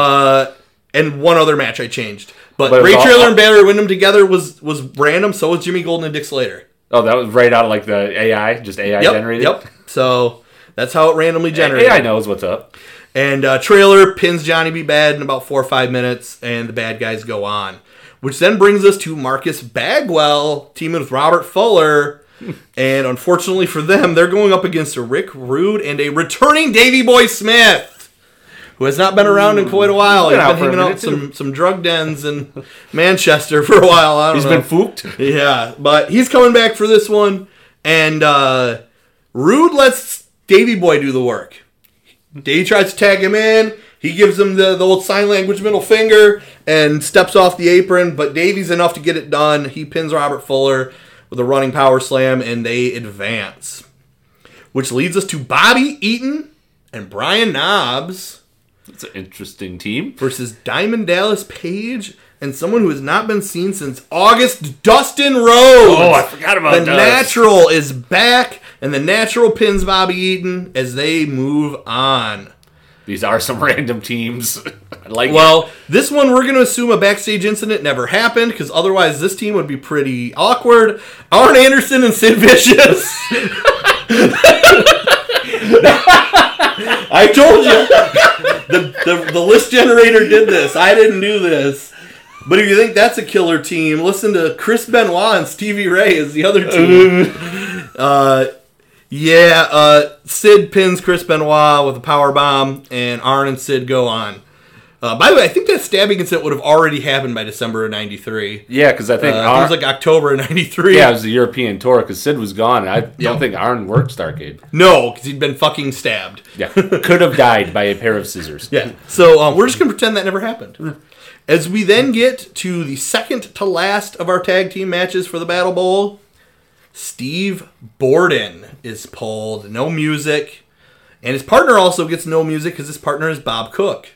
and one other match I changed. But Ray Traylor and Barry Windham together was random, so was Jimmy Golden and Dick Slater. Oh, that was right out of like the AI, just AI generated? Yep, so that's how it randomly generated. AI knows what's up. And Traylor pins Johnny B. Bad in about 4 or 5 minutes, and the bad guys go on. Which then brings us to Marcus Bagwell, teaming with Robert Fuller. And unfortunately for them, they're going up against a Rick Rude and a returning Davey Boy Smith, who has not been around in quite a while. He's been hanging out some drug dens in Manchester for a while. I don't know. He's been fooked? Yeah, but he's coming back for this one. And Rude lets Davey Boy do the work. Davey tries to tag him in. He gives him the old sign language middle finger and steps off the apron. But Davey's enough to get it done. He pins Robert Fuller with a running power slam, and they advance. Which leads us to Bobby Eaton and Brian Knobbs. That's an interesting team. Versus Diamond Dallas Page and someone who has not been seen since August, Dustin Rhodes. Oh, I forgot about that. The Natural is back, and the Natural pins Bobby Eaton as they move on. These are some random teams. I like it. This one we're going to assume a backstage incident never happened, because otherwise this team would be pretty awkward. Arn Anderson and Sid Vicious. I told you. The list generator did this. I didn't do this. But if you think that's a killer team, listen to Chris Benoit and Stevie Ray as the other team. Yeah, Sid pins Chris Benoit with a power bomb, and Arn and Sid go on. By the way, I think that stabbing incident would have already happened by December of '93. Yeah, because I think it was like October of '93. Yeah, it was the European tour because Sid was gone. And I don't think Arn worked Starrcade. No, because he'd been fucking stabbed. Yeah, could have died by a pair of scissors. Yeah, so we're just going to pretend that never happened. As we then get to the second to last of our tag team matches for the Battle Bowl, Steve Borden is pulled. No music. And his partner also gets no music because his partner is Bob Cook.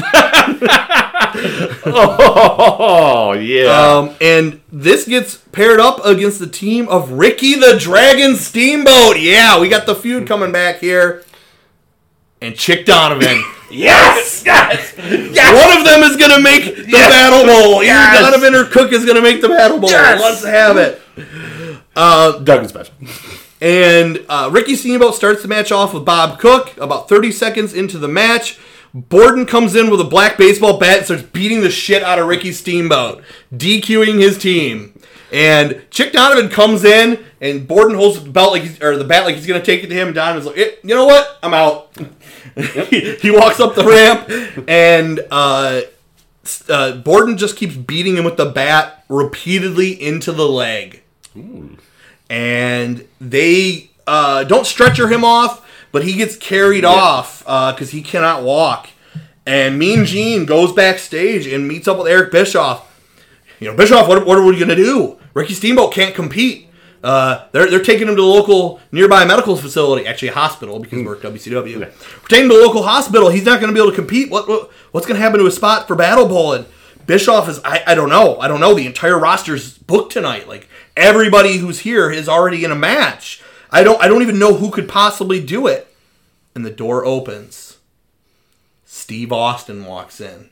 Oh, yeah. And this gets paired up against the team of Ricky the Dragon Steamboat. Yeah, we got the feud coming back here. And Chick Donovan. Yes! One of them is going to make the Battle Bowl. Either Donovan or Cook is going to make the Battle Bowl. Yes! Let's have it. Duggan special. And Ricky Steamboat starts the match off with Bob Cook. About 30 seconds into the match, Borden comes in with a black baseball bat and starts beating the shit out of Ricky Steamboat, DQing his team. And Chick Donovan comes in, and Borden holds the bat like he's going to take it to him. And Donovan's like, you know what? I'm out. He walks up the ramp, and Borden just keeps beating him with the bat repeatedly into the leg. Ooh. And they don't stretcher him off, but he gets carried off because he cannot walk. And Mean Gene goes backstage and meets up with Eric Bischoff. Bischoff, what are we going to do? Ricky Steamboat can't compete. They're taking him to the local nearby medical facility, actually a hospital because we're at WCW. Okay. We're taking him to the local hospital. He's not going to be able to compete. What's going to happen to his spot for Battle Bowl? And Bischoff is, I don't know. I don't know. The entire roster's booked tonight. Like, everybody who's here is already in a match. I don't even know who could possibly do it. And the door opens. Steve Austin walks in.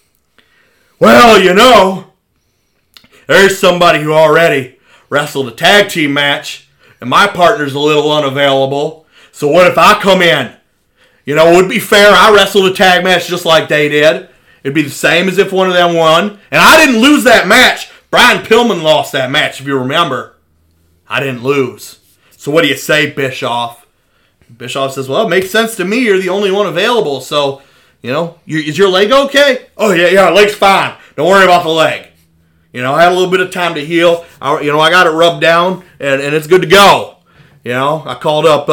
Well, there's somebody who already wrestled a tag team match, and my partner's a little unavailable. So what if I come in? It would be fair. I wrestled a tag match just like they did. It'd be the same as if one of them won. And I didn't lose that match. Brian Pillman lost that match, if you remember. I didn't lose. So what do you say, Bischoff? Bischoff says, well, it makes sense to me. You're the only one available. So, is your leg okay? Oh, yeah, leg's fine. Don't worry about the leg. I had a little bit of time to heal. I got it rubbed down, and it's good to go. I called up,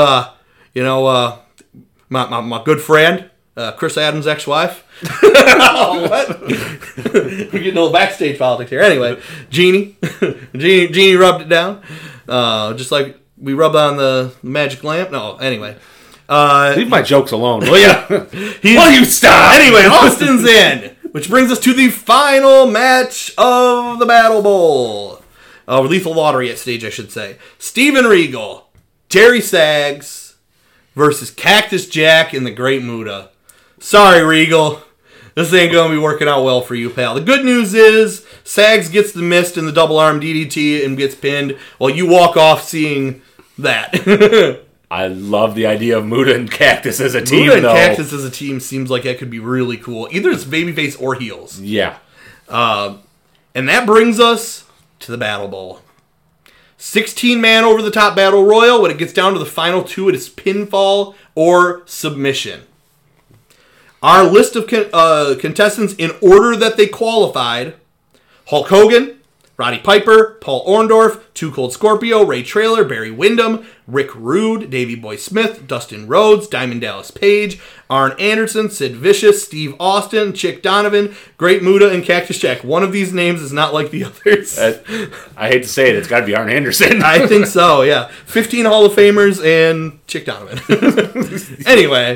my good friend, Chris Adams' ex-wife. What? We're getting a little backstage politics here. Anyway, Jeannie rubbed it down, just like we rub on the magic lamp. No, anyway. Leave my jokes alone, will ya? Will you stop? Anyway, Austin's in, which brings us to the final match of the Battle Bowl. Lethal Lottery at stage, I should say. Steven Regal, Jerry Sags versus Cactus Jack and the Great Muta. Sorry, Regal. This ain't going to be working out well for you, pal. The good news is Sags gets the mist in the double arm DDT and gets pinned while you walk off seeing that. I love the idea of Muta and Cactus as a team, Muta and Cactus as a team seems like that could be really cool. Either it's babyface or heels. Yeah. And that brings us to the Battle Bowl. 16-man over-the-top Battle Royal. When it gets down to the final two, it is pinfall or submission. Our list of contestants in order that they qualified: Hulk Hogan, Roddy Piper, Paul Orndorff, Too Cold Scorpio, Ray Traylor, Barry Windham, Rick Rude, Davey Boy Smith, Dustin Rhodes, Diamond Dallas Page, Arn Anderson, Sid Vicious, Steve Austin, Chick Donovan, Great Muta, and Cactus Jack. One of these names is not like the others. I hate to say it, it's got to be Arn Anderson. I think so, yeah. 15 Hall of Famers and Chick Donovan. Anyway,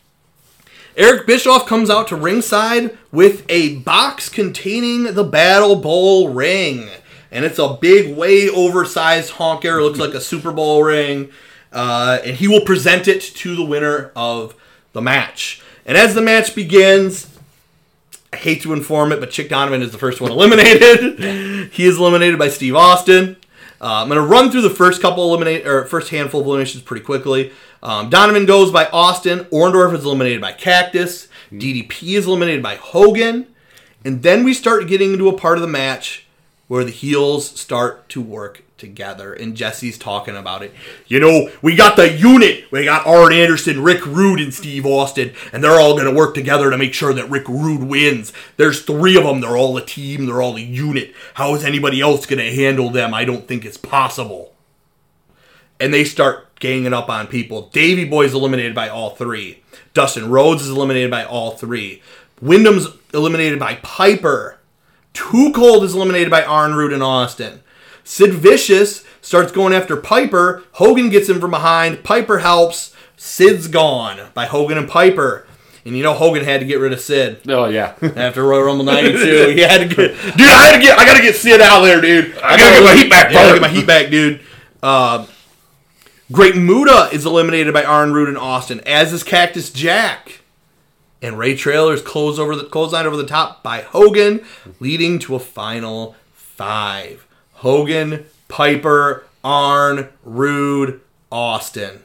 Eric Bischoff comes out to ringside with a box containing the Battle Bowl ring. And it's a big, way oversized honker. It looks like a Super Bowl ring. And he will present it to the winner of the match. And as the match begins, I hate to inform it, but Chick Donovan is the first one eliminated. He is eliminated by Steve Austin. I'm going to run through the first handful of eliminations pretty quickly. Donovan goes by Austin. Orndorff is eliminated by Cactus. DDP is eliminated by Hogan. And then we start getting into a part of the match where the heels start to work together, and Jesse's talking about it. We got the unit. We got Arn Anderson, Rick Rude, and Steve Austin, and they're all going to work together to make sure that Rick Rude wins. There's 3 of them. They're all a team. They're all a unit. How is anybody else going to handle them? I don't think it's possible. And they start ganging up on people. Davey Boy's eliminated by all 3. Dustin Rhodes is eliminated by all 3. Wyndham's eliminated by Piper. Too Cold is eliminated by Arn, Rude, and Austin. Sid Vicious starts going after Piper. Hogan gets him from behind. Piper helps. Sid's gone by Hogan and Piper. And Hogan had to get rid of Sid. Oh, yeah. After Royal Rumble 92. He had to get... Dude, I got to get Sid out of there, dude. I got to get my heat back, brother. I got to get my heat back, dude. Great Muta is eliminated by Arn, Rude, and Austin, as is Cactus Jack. And Ray Traylor's clothesline over the top by Hogan, leading to a final 5. Hogan, Piper, Arn, Rude, Austin.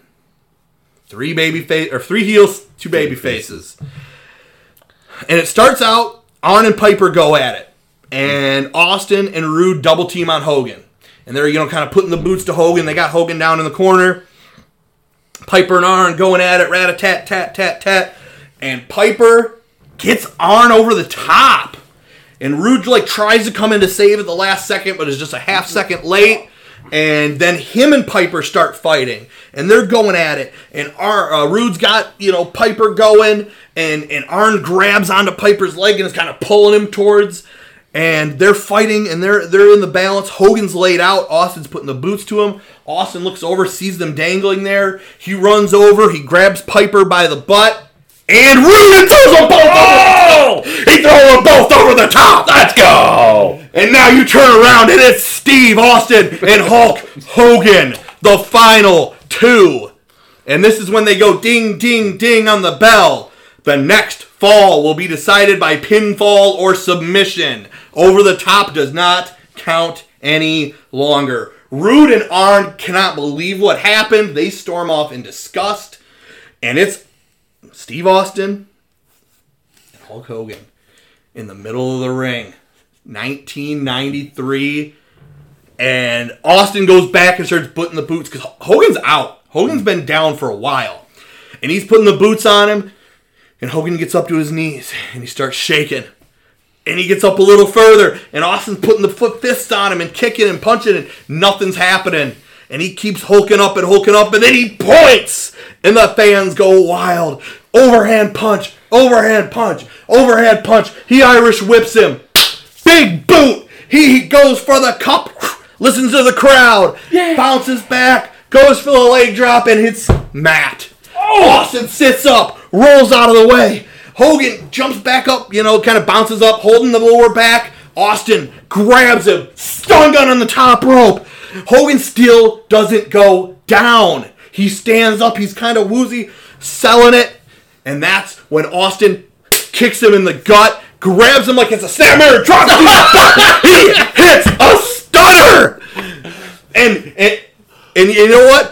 3 heels, 2 baby faces. And it starts out, Arn and Piper go at it. And Austin and Rude double team on Hogan. And they're, kind of putting the boots to Hogan. They got Hogan down in the corner. Piper and Arn going at it, rat-a-tat, tat, tat, tat. And Piper gets Arn over the top. And Rude tries to come in to save at the last second, but is just a half second late. And then him and Piper start fighting. And they're going at it. And Rude's got, Piper going. And Arn grabs onto Piper's leg and is kind of pulling him towards. And they're fighting, and they're in the balance. Hogan's laid out. Austin's putting the boots to him. Austin looks over, sees them dangling there. He runs over. He grabs Piper by the butt. And Rude throws them both over. He throws them both over the top. Let's go. And now you turn around, and it's Steve Austin and Hulk Hogan. The final 2. And this is when they go ding, ding, ding on the bell. The next fall will be decided by pinfall or submission. Over the top does not count any longer. Rude and Arn cannot believe what happened. They storm off in disgust. And it's Steve Austin and Hulk Hogan in the middle of the ring. 1993. And Austin goes back and starts putting the boots because Hogan's out. Hogan's been down for a while. And he's putting the boots on him. And Hogan gets up to his knees and he starts shaking. And he gets up a little further. And Austin's putting the fists on him and kicking and punching and nothing's happening. And he keeps hulking up. And then he points. And the fans go wild. Overhand punch. Overhand punch. Overhand punch. He Irish whips him. Big boot. He goes for the cup. Listens to the crowd. Yeah. Bounces back. Goes for the leg drop and hits Matt. Oh. Austin sits up. Rolls out of the way. Hogan jumps back up, kind of bounces up, holding the lower back. Austin grabs him. Stun gun on the top rope. Hogan still doesn't go down. He stands up. He's kind of woozy, selling it. And that's when Austin kicks him in the gut, grabs him like it's a snapmare, drops him. He hits a stunner. And you know what?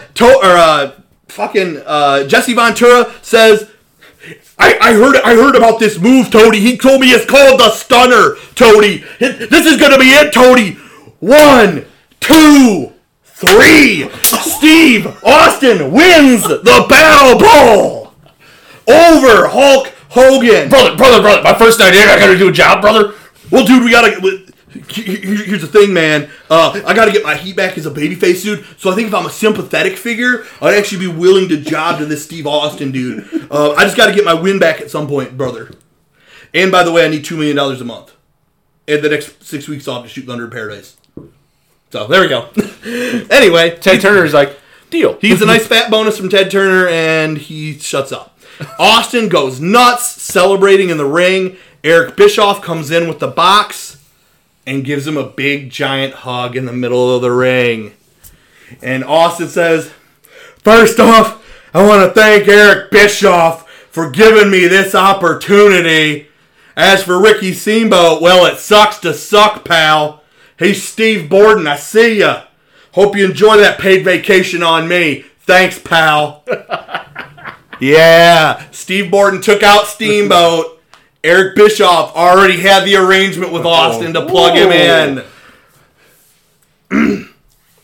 Jesse Ventura says, I heard about this move, Tony. He told me it's called the stunner, Tony. This is going to be it, Tony. 1, 2, 3. Steve Austin wins the Battle Bowl over Hulk Hogan. Brother, my first idea, I got to do a job, brother. Well, dude, we got to... Here's the thing, man. I got to get my heat back as a babyface dude. So I think if I'm a sympathetic figure, I'd actually be willing to job to this Steve Austin dude. I just got to get my win back at some point, brother. And by the way, I need $2 million a month. And the next 6 weeks off to shoot Thunder in Paradise. So there we go. Anyway, Ted Turner's like, deal. He's a nice fat bonus from Ted Turner, and he shuts up. Austin goes nuts, celebrating in the ring. Eric Bischoff comes in with the box and gives him a big, giant hug in the middle of the ring. And Austin says, first off, I want to thank Eric Bischoff for giving me this opportunity. As for Ricky Steamboat, well, it sucks to suck, pal. Hey, Steve Borden, I see ya. Hope you enjoy that paid vacation on me. Thanks, pal. Yeah, Steve Borden took out Steamboat. Eric Bischoff already had the arrangement with Austin to plug him in.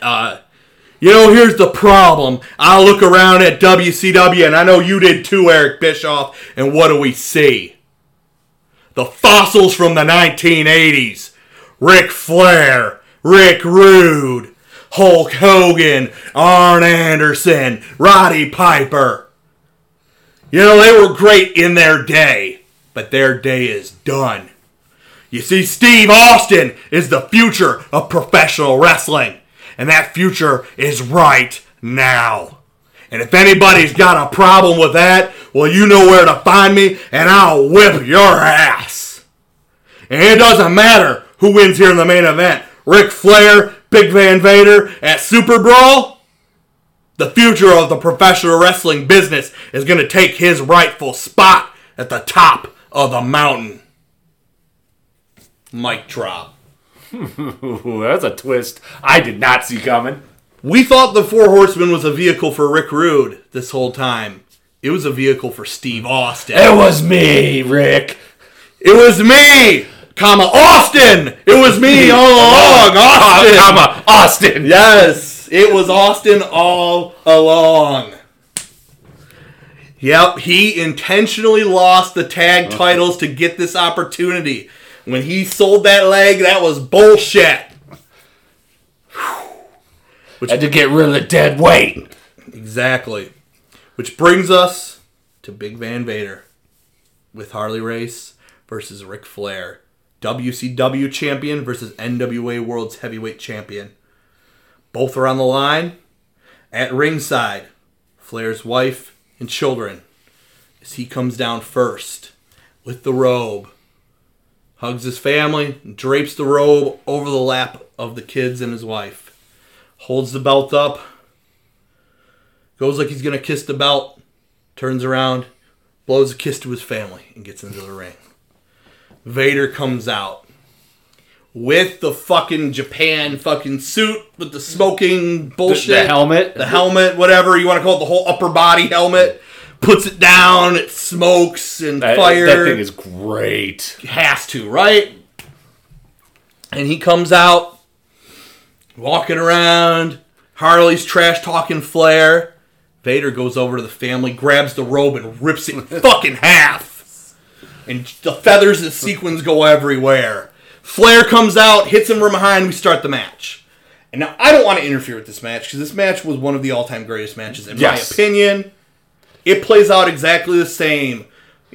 Here's the problem. I look around at WCW, and I know you did too, Eric Bischoff, and what do we see? The fossils from the 1980s. Ric Flair, Rick Rude, Hulk Hogan, Arn Anderson, Roddy Piper. They were great in their day, but their day is done. You see, Steve Austin is the future of professional wrestling, and that future is right now. And if anybody's got a problem with that, well, you know where to find me, and I'll whip your ass. And it doesn't matter who wins here in the main event, Ric Flair, Big Van Vader at Super Brawl. The future of the professional wrestling business is going to take his rightful spot at the top of the mountain. Mic drop. That's a twist I did not see coming. We thought the Four Horsemen was a vehicle for Rick Rude this whole time. It was a vehicle for Steve Austin. It was me, Rick. It was me, Austin. It was me all along, Austin. Austin. Yes, it was Austin all along. Yep, he intentionally lost the tag titles to get this opportunity. When he sold that leg, that was bullshit. Had to get rid of the dead weight. Exactly. Which brings us to Big Van Vader with Harley Race versus Ric Flair. WCW champion versus NWA World's Heavyweight Champion. Both are on the line. At ringside, Flair's wife and children as he comes down first with the robe. Hugs his family, drapes the robe over the lap of the kids and his wife. Holds the belt up. Goes like he's going to kiss the belt. Turns around. Blows a kiss to his family and gets into the ring. Vader comes out. With the fucking Japan fucking suit. With the smoking bullshit. The helmet. The helmet, whatever you want to call it. The whole upper body helmet. Puts it down. It smokes and fire. That thing is great. Has to, right? And he comes out. Walking around. Harley's trash talking Flair. Vader goes over to the family, grabs the robe, and rips it in fucking half. And the feathers and sequins go everywhere. Flair comes out, hits him from behind, we start the match. And now, I don't want to interfere with this match, because this match was one of the all-time greatest matches, in my opinion. It plays out exactly the same.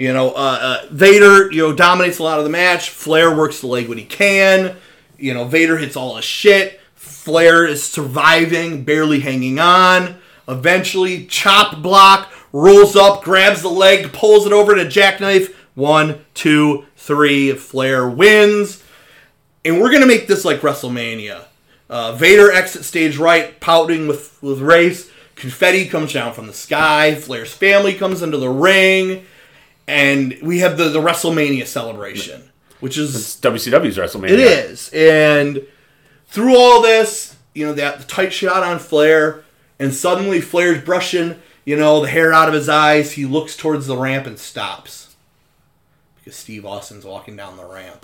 Vader, dominates a lot of the match. Flair works the leg when he can. Vader hits all his shit. Flair is surviving, barely hanging on. Eventually, chop block, rolls up, grabs the leg, pulls it over to jackknife. 1, 2, 3. Flair wins. And we're going to make this like WrestleMania. Vader exits stage right, pouting with Race. Confetti comes down from the sky. Flair's family comes into the ring. And we have the WrestleMania celebration. Which is... It's WCW's WrestleMania. It is. And through all this, the tight shot on Flair... And suddenly Flair's brushing, the hair out of his eyes. He looks towards the ramp and stops. Because Steve Austin's walking down the ramp.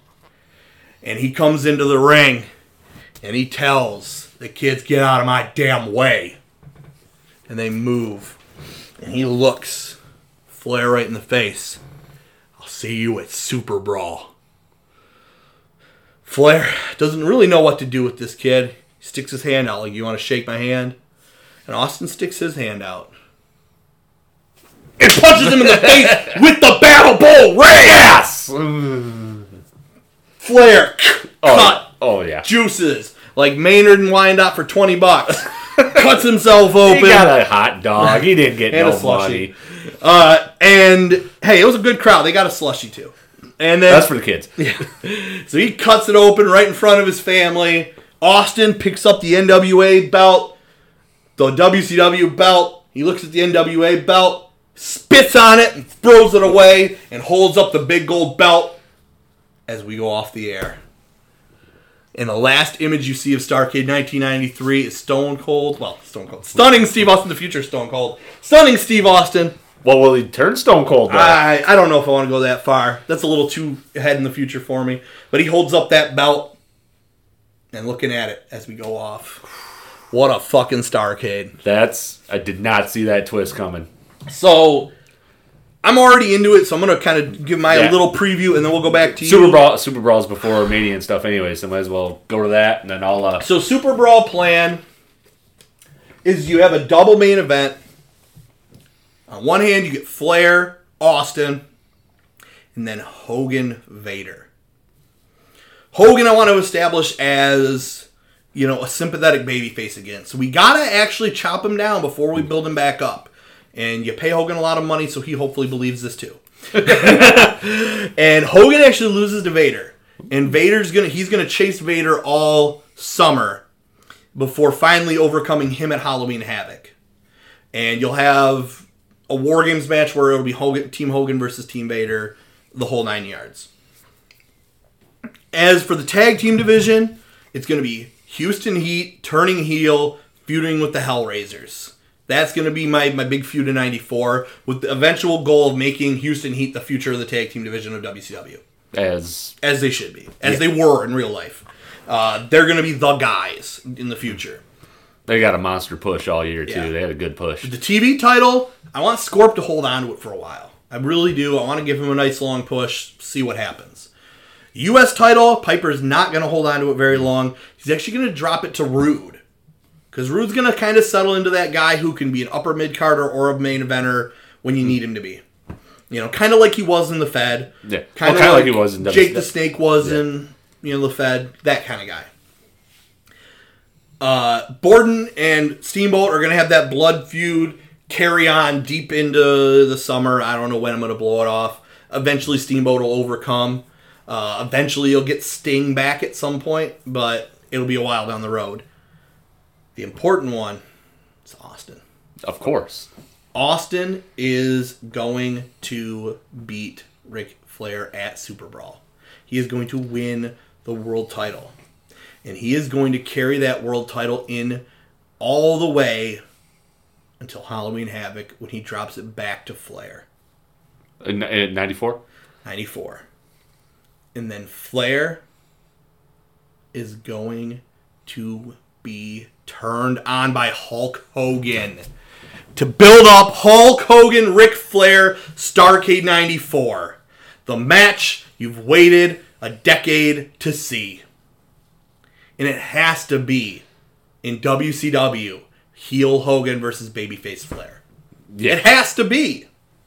And he comes into the ring. And he tells the kids, get out of my damn way. And they move. And he looks Flair right in the face. I'll see you at Super Brawl. Flair doesn't really know what to do with this kid. He sticks his hand out like, you want to shake my hand? And Austin sticks his hand out. And punches him in the face with the Battle Bowl ring! Yes! Flair, cut. Oh, yeah. Juices. Like Maynard and Wyandotte for $20. Cuts himself open. He got a hot dog. He didn't get no money. And, hey, it was a good crowd. They got a slushie, too. And then, that's for the kids. Yeah. So he cuts it open right in front of his family. Austin picks up the NWA belt. The WCW belt, he looks at the NWA belt, spits on it, and throws it away, and holds up the big gold belt as we go off the air. And the last image you see of Starrcade 1993 is Stone Cold. Stunning Steve Austin, the future Stone Cold. Stunning Steve Austin. Well, will he turn Stone Cold, though? I don't know if I want to go that far. That's a little too ahead in the future for me. But he holds up that belt and looking at it as we go off. What a fucking Starrcade. I did not see that twist coming. So, I'm already into it, so I'm going to kind of give my little preview, and then we'll go back to you. Super Brawl's before Mania and stuff anyway, so might as well go to that, and then I'll... So, Super Brawl plan is you have a double main event. On one hand, you get Flair, Austin, and then Hogan, Vader. Hogan, I want to establish as, a sympathetic babyface again. So we got to actually chop him down before we build him back up. And you pay Hogan a lot of money, so he hopefully believes this too. And Hogan actually loses to Vader. And he's gonna chase Vader all summer before finally overcoming him at Halloween Havoc. And you'll have a War Games match where it'll be Team Hogan versus Team Vader, the whole 9 yards. As for the tag team division, it's going to be Houston Heat turning heel, feuding with the Hellraisers. That's going to be my big feud in 94, with the eventual goal of making Houston Heat the future of the tag team division of WCW. As they should be. As they were in real life. They're going to be the guys in the future. They got a monster push all year, too. Yeah. They had a good push. The TV title, I want Scorp to hold on to it for a while. I really do. I want to give him a nice long push, see what happens. U.S. title, Piper's not going to hold on to it very long. He's actually going to drop it to Rude. Because Rude's going to kind of settle into that guy who can be an upper mid-carder or a main eventer when you need him to be. Kind of like he was in the Fed. Yeah, kind of like he was in Jake the Snake was in the Fed. That kind of guy. Borden and Steamboat are going to have that blood feud carry on deep into the summer. I don't know when I'm going to blow it off. Eventually Steamboat will overcome. Eventually you'll get Sting back at some point, but it'll be a while down the road. The important one is Austin. Of course. Austin is going to beat Ric Flair at Super Brawl. He is going to win the world title. And he is going to carry that world title in all the way until Halloween Havoc when he drops it back to Flair. In 94? 94. And then Flair is going to be turned on by Hulk Hogan to build up Hulk Hogan, Ric Flair, Starrcade 94. The match you've waited a decade to see. And it has to be in WCW, heel Hogan versus babyface Flair. Yeah. It has to be.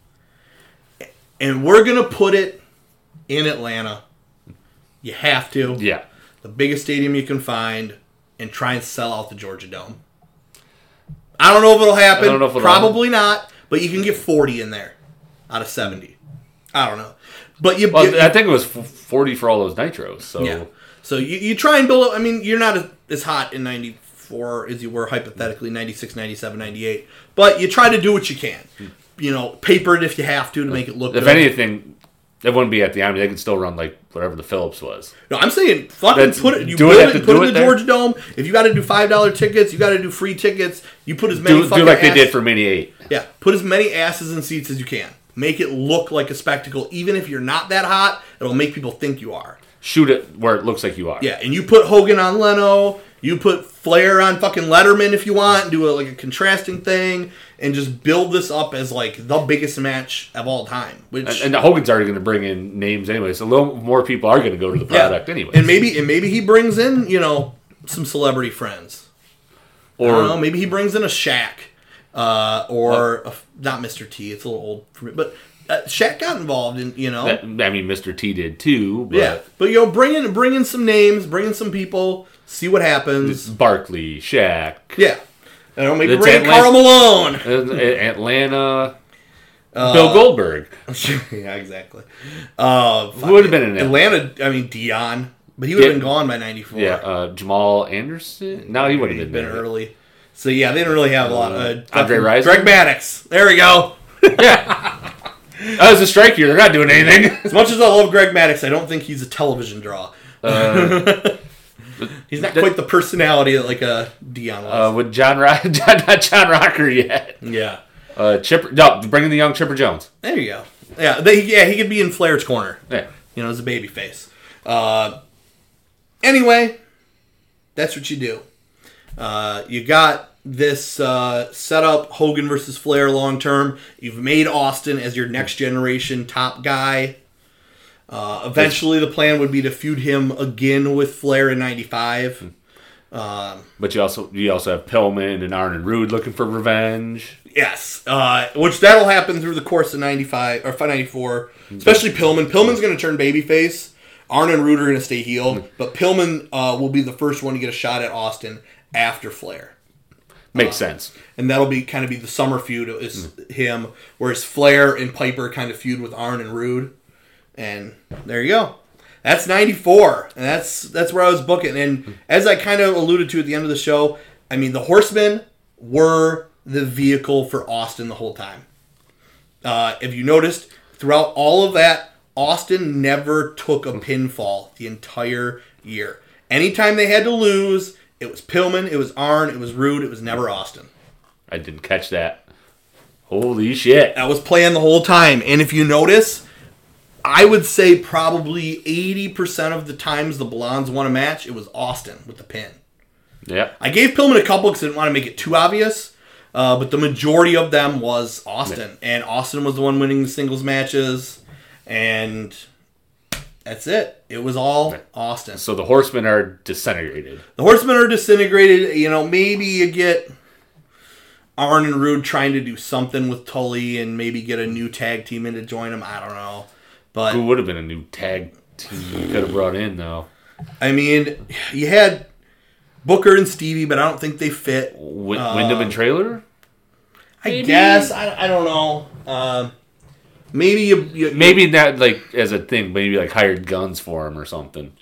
And we're going to put it in Atlanta. You have to. Yeah. The biggest stadium you can find, and try and sell out the Georgia Dome. I don't know if it'll happen. Probably not. But you can get 40 in there out of 70. I don't know. But I think it was 40 for all those nitros. So yeah. So you try and build up. I mean, you're not as hot in 94 as you were hypothetically 96, 97, 98. But you try to do what you can. Paper it if you have to make it look good. If anything, it wouldn't be at the Omni. They can still run like whatever the Phillips was. No, I'm saying fucking put it. You build it and put it in the Georgia Dome. If you got to do $5 tickets, you got to do free tickets. You put as many do like they did for Mini 8. Yeah, put as many asses and seats as you can. Make it look like a spectacle. Even if you're not that hot, it'll make people think you are. Shoot it where it looks like you are. Yeah, and you put Hogan on Leno. You put Flair on fucking Letterman if you want, and do a contrasting thing, and just build this up as like the biggest match of all time. And Hogan's already going to bring in names anyway, so a little more people are going to go to the product anyway. And maybe he brings in some celebrity friends, or I don't know, maybe he brings in a Shaq, not Mr. T. It's a little old for me, but Shaq got involved in Mr. T did too. But yeah, but bring in some names, bring in some people. See what happens. Barkley, Shaq. Yeah. Maybe bring Karl Malone. Atlanta. Bill Goldberg. Yeah, exactly. Who would have been in Atlanta? I mean, Dion. But he would have been gone by 94. Yeah. Jamal Anderson? No, he wouldn't have been early. So, yeah, they didn't really have a lot. Andre Rison? Greg Maddox. There we go. Yeah. That was a strike here. They're not doing anything. As much as I love Greg Maddox, I don't think he's a television draw. He's not quite the personality that like a Dion was. With not John Rocker yet. Yeah. Bring in the young Chipper Jones. There you go. Yeah, he could be in Flair's corner. Yeah. As a babyface. Anyway, that's what you do. You got this set up Hogan versus Flair long term. You've made Austin as your next generation top guy. Eventually, the plan would be to feud him again with Flair in '95. But you also have Pillman and Arn and Rude looking for revenge. Yes, which that'll happen through the course of '95 or '94. Especially Pillman. Pillman's going to turn babyface. Arn and Rude are going to stay heel, but Pillman will be the first one to get a shot at Austin after Flair. Makes sense. And that'll be kind of be the summer feud is him, whereas Flair and Piper kind of feud with Arn and Rude. And there you go. That's 94. And that's where I was booking. And as I kind of alluded to at the end of the show, I mean, the Horsemen were the vehicle for Austin the whole time. If you noticed, throughout all of that, Austin never took a pinfall the entire year. Anytime they had to lose, it was Pillman, it was Arn, it was Rude, it was never Austin. I didn't catch that. Holy shit. That was playing the whole time. And if you notice, I would say probably 80% of the times the Blondes won a match, it was Austin with the pin. Yeah. I gave Pillman a couple because I didn't want to make it too obvious, but the majority of them was Austin. Yeah. And Austin was the one winning the singles matches. And that's it. It was all Austin. So the Horsemen are disintegrated. The Horsemen are disintegrated. You know, maybe you get Arn and Rude trying to do something with Tully and maybe get a new tag team in to join them. I don't know. But who would have been a new tag team you could have brought in, though? I mean, you had Booker and Stevie, but I don't think they fit. Wyndham and Trailer? I guess. I don't know. Maybe you maybe not like as a thing. Maybe like hired guns for him or something.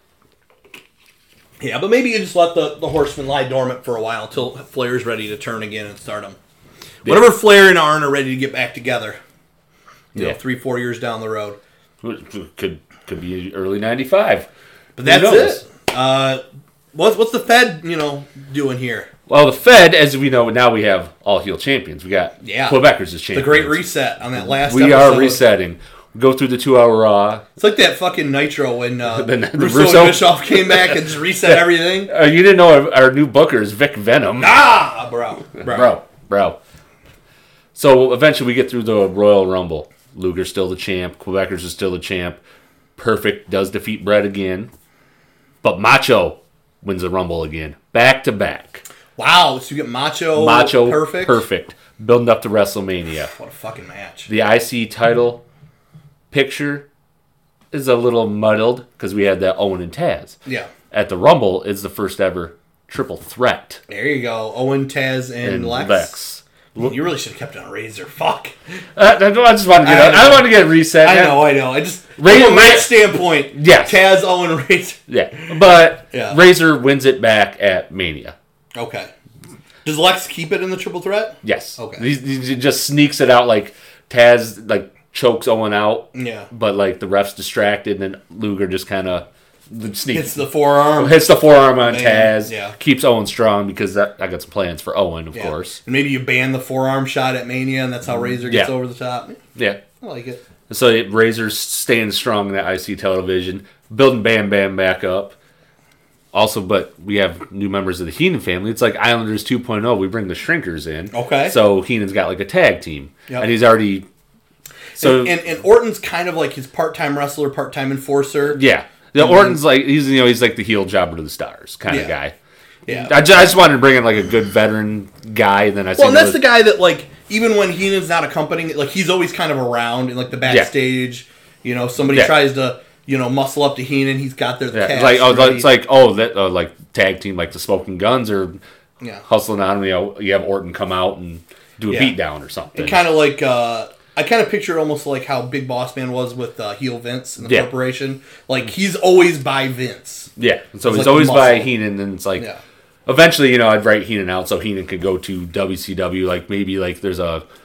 Yeah, but maybe you just let the Horsemen lie dormant for a while until Flair's ready to turn again and start them. Yeah. Whenever Flair and Arn are ready to get back together, you know, 3-4 years down the road, could be early '95. But that's it. What's the Fed doing here? Well, the Fed, as we know, now we have all heel champions. We got Quebecers as champions. The Great Reset on that last episode. We are resetting. We go through the 2-hour Raw. It's like that fucking Nitro when Russo and Bischoff came back and just reset everything. You didn't know our new booker is Vic Venom. Bro. So eventually we get through the Royal Rumble. Luger's still the champ. Quebecers is still the champ. Perfect does defeat Brett again. But Macho wins the Rumble again. Back to back. Wow, so you get Macho perfect. Building up to WrestleMania. What a fucking match. The IC title picture is a little muddled because we had that Owen and Taz. Yeah. At the Rumble, it's the first ever triple threat. There you go. Owen, Taz, and Lex. You really should have kept it on Razor. Fuck. I just wanted to get I wanted to get reset. I know. I just from a match standpoint, yes. Taz, Owen, Razor. Yeah. But Razor wins it back at Mania. Okay. Does Lex keep it in the triple threat? Yes. Okay. He just sneaks it out like Taz chokes Owen out. Yeah. But the ref's distracted and then Luger just kind of hits the forearm. Hits the forearm on Taz. Yeah. Keeps Owen strong because I got some plans for Owen, of course. And maybe you ban the forearm shot at Mania and that's how Razor gets over the top. Yeah. I like it. So Razor's staying strong in that IC television, building Bam Bam back up. Also, but we have new members of the Heenan family. It's like Islanders 2.0. We bring the Shrinkers in. Okay. So Heenan's got a tag team. Yep. And he's already... And Orton's kind of like his part-time wrestler, part-time enforcer. Yeah. Orton's he's like the heel jobber to the stars kind of guy. Yeah. I just wanted to bring in a good veteran guy. And then I and that's the guy that even when Heenan's not accompanying, he's always kind of around in the backstage. Yeah. Somebody tries to... muscle up to Heenan. He's got their cash. It's tag team, the Smoking Guns or hustling on. You have Orton come out and do a beatdown or something. And kind of I kind of picture it almost like how Big Boss Man was with heel Vince in the corporation. He's always by Vince. Yeah, so he's always by Heenan, and it's eventually, I'd write Heenan out so Heenan could go to WCW. Maybe there's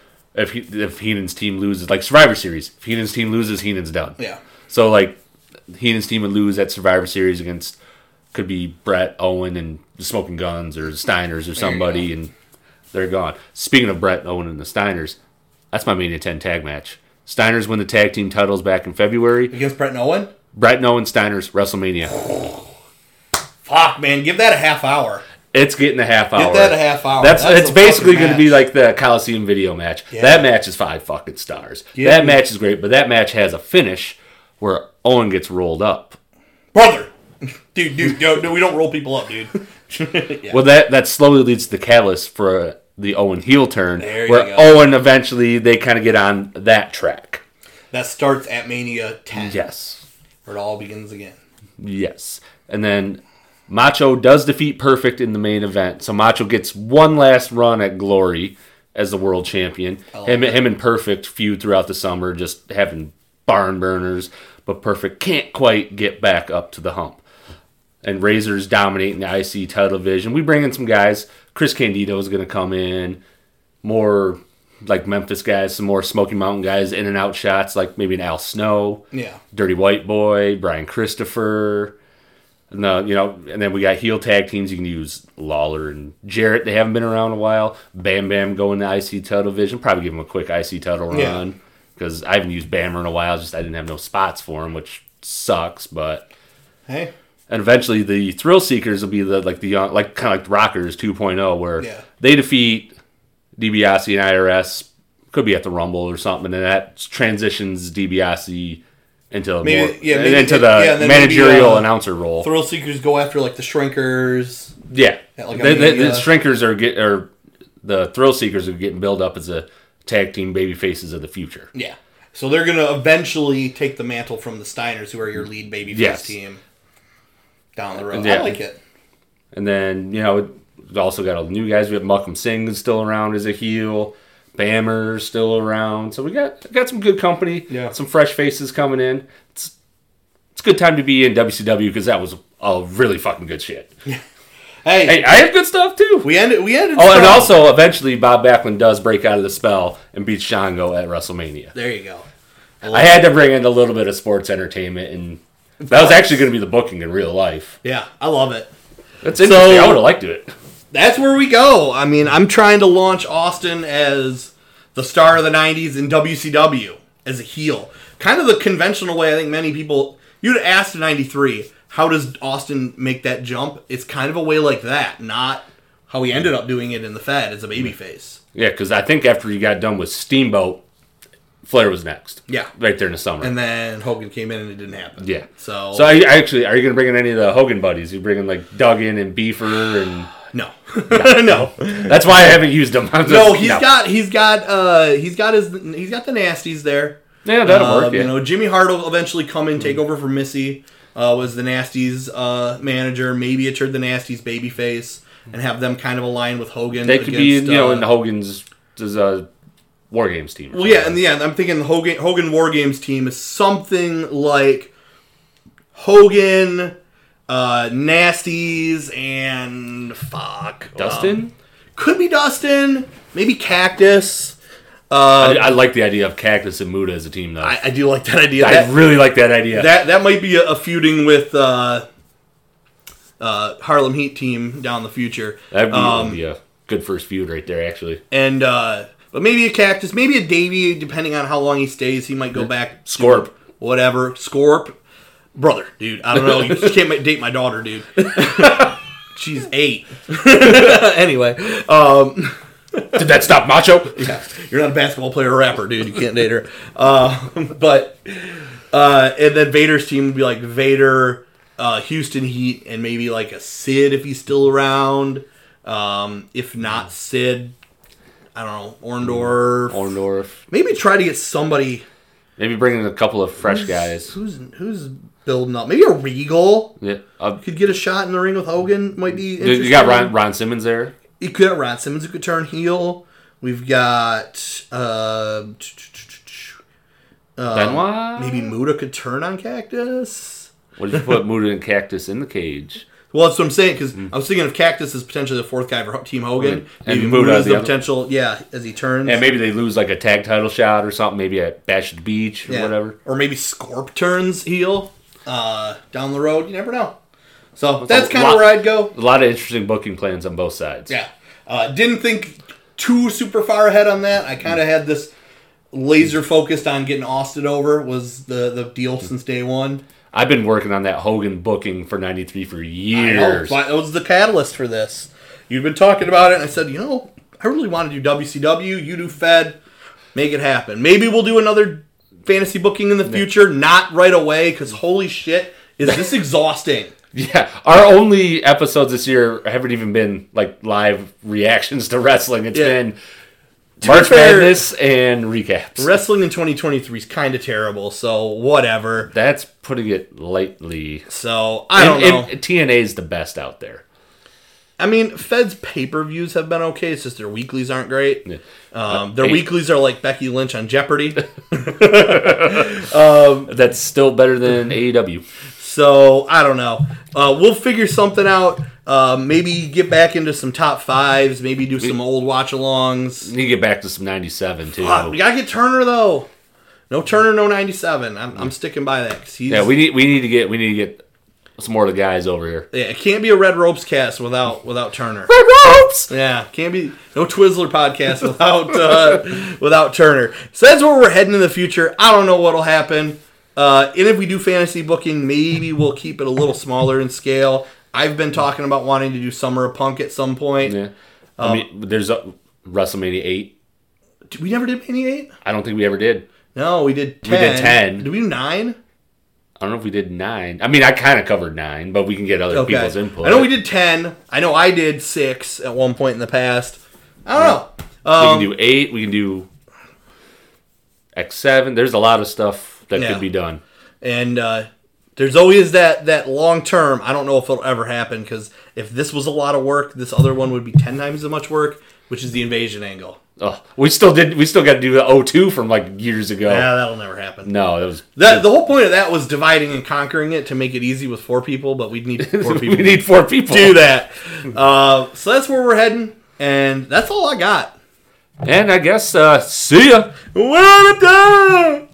if Heenan's team loses, Survivor Series. If Heenan's team loses, Heenan's done. Yeah. So Heenan's team would lose at Survivor Series against could be Brett, Owen, and the Smoking Guns or the Steiners or somebody, and they're gone. Speaking of Brett, Owen, and the Steiners, that's my Mania 10 tag match. Steiners win the tag team titles back in February. Against Brett and Owen? Brett and Owen, Steiners, WrestleMania. Fuck, man. Give that a half hour. It's getting a half hour. Get that a half hour. It's basically going to be like the Coliseum video match. Yeah. That match is 5 fucking stars. Yeah. That match is great, but that match has a finish where Owen gets rolled up. Brother! Dude, no, we don't roll people up, dude. Yeah. Well, that slowly leads to the catalyst for the Owen heel turn, where Owen eventually, they kind of get on that track. That starts at Mania 10. Yes. Where it all begins again. Yes. And then Macho does defeat Perfect in the main event. So Macho gets one last run at Glory as the world champion. Him and Perfect feud throughout the summer, just having barn burners. But Perfect can't quite get back up to the hump. And Razor's dominating the IC title division. We bring in some guys. Chris Candido is going to come in. More like Memphis guys, some more Smoky Mountain guys, in and out shots, like maybe an Al Snow. Yeah. Dirty White Boy, Brian Christopher. And then we got heel tag teams. You can use Lawler and Jarrett. They haven't been around a while. Bam Bam going to IC title division. Probably give him a quick IC title run. Because I haven't used Bammer in a while. Just I didn't have no spots for him, which sucks. But hey. And eventually the Thrill Seekers will be the young, like kind of like the Rockers 2.0, where they defeat DiBiase and IRS. Could be at the Rumble or something, and that transitions DiBiase into the managerial announcer role. Thrill Seekers go after like the Shrinkers. Yeah, the Shrinkers are the Thrill Seekers are getting built up as a tag team baby faces of the future. Yeah, so they're gonna eventually take the mantle from the Steiners, who are your lead baby face team down the road. I like it. And then we've also got all the new guys. We have Malcolm Singh is still around as a heel. Bammer's still around. So we got some good company. Yeah. Some fresh faces coming in. It's a good time to be in WCW because that was a really fucking good shit. Hey, I have good stuff too. We ended. Oh, and also eventually Bob Backlund does break out of the spell and beats Shango at WrestleMania. There you go. I had to bring in a little bit of sports entertainment, and that was actually going to be the booking in real life. Yeah, I love it. That's interesting. I would have liked it. That's where we go. I mean, I'm trying to launch Austin as the star of the 90s in WCW as a heel. Kind of the conventional way I think many people... You'd asked in 93, how does Austin make that jump? It's kind of a way like that, not how he ended up doing it in the Fed as a babyface. Yeah, because I think after he got done with Steamboat, Flair was next. Yeah. Right there in the summer. And then Hogan came in and it didn't happen. Yeah. So are you going to bring in any of the Hogan buddies? You bringing like Duggan and Beefer and... No. No. That's why I haven't used them. He's got the Nasties there. Yeah, that'll work. Yeah. Jimmy Hart will eventually come and take over for Missy. Was the Nasties manager? Maybe it turned the Nasties babyface and have them kind of align with Hogan. They could be in Hogan's War Games team. Well, yeah, and I'm thinking the Hogan War Games team is something like Hogan. Nasties and Dustin? Could be Dustin. Maybe Cactus. I like the idea of Cactus and Muda as a team, though. I do like that idea. I really like that idea. That might be a feuding with Harlem Heat team down the future. That would be a good first feud right there, actually. And but maybe a Cactus, she's a Davey, depending on how long he stays. He might go back. Scorp. Whatever. Scorp. Brother, dude, I don't know. You just can't date my daughter, dude. She's 8. Anyway, did that stop Macho? Yeah, you're not a basketball player or rapper, dude. You can't date her. But and then Vader's team would be like Vader, Houston Heat, and maybe like a Sid if he's still around. If not Sid, I don't know, Orndorff. Maybe try to get somebody. Maybe bring in a couple of fresh guys. Who's building up? Maybe a Regal. Yeah, could get a shot in the ring with Hogan. Might be interesting. You got Ron Simmons there. You could have Ron Simmons who could turn heel. We've got Benoit. Maybe Muda could turn on Cactus. What if you put Muda and Cactus in the cage? Well, that's what I'm saying, because I was thinking of Cactus as potentially the fourth guy for Team Hogan. And maybe Muda has the potential, as he turns. And maybe they lose like a tag title shot or something, maybe at Bash at the Beach or whatever. Or maybe Scorp turns heel down the road. You never know. So that's kind of where I'd go. A lot of interesting booking plans on both sides. Yeah. Didn't think too super far ahead on that. I kind of had this laser focused on getting Austin over was the deal since day one. I've been working on that Hogan booking for 93 for years. I know. It was the catalyst for this. You've been talking about it, and I said, I really want to do WCW. You do Fed. Make it happen. Maybe we'll do another fantasy booking in the future. Not right away, because holy shit, is this exhausting. Yeah, our only episodes this year haven't even been like live reactions to wrestling. It's been March Madness and recaps. Wrestling in 2023 is kind of terrible, so whatever. That's putting it lightly. So, I don't know. And TNA is the best out there. I mean, Fed's pay-per-views have been okay. It's just their weeklies aren't great. Yeah. Their weeklies are like Becky Lynch on Jeopardy. That's still better than AEW. So, I don't know. We'll figure something out. Maybe get back into some top fives. Maybe do some old watch-alongs. We need to get back to some 97, too. We got to get Turner, though. No Turner, no 97. I'm sticking by that. Yeah, we need to get some more of the guys over here. Yeah, it can't be a Red Ropes cast without Turner. Red Ropes! Yeah, can't be no Twizzler podcast without Turner. So that's where we're heading in the future. I don't know what'll happen. And if we do fantasy booking, maybe we'll keep it a little smaller in scale. I've been talking about wanting to do Summer of Punk at some point. Yeah. I mean, there's WrestleMania 8. We never did Mania 8? I don't think we ever did. No, we did 10. We did 10. Did we do 9? I don't know if we did 9. I mean, I kind of covered 9, but we can get other people's input. I know we did 10. I know I did 6 at one point in the past. I don't know. We can do 8. We can do X7. There's a lot of stuff that could be done. And there's always that long term. I don't know if it'll ever happen, because if this was a lot of work, this other one would be 10 times as much work, which is the invasion angle. Oh, we still got to do the O2 from like years ago. Yeah, that'll never happen. No, it was the whole point of that was dividing and conquering it to make it easy with 4 people, but we'd need 4 people. We need 4 people to do that. So that's where we're heading, and that's all I got. And I guess see ya. What a time!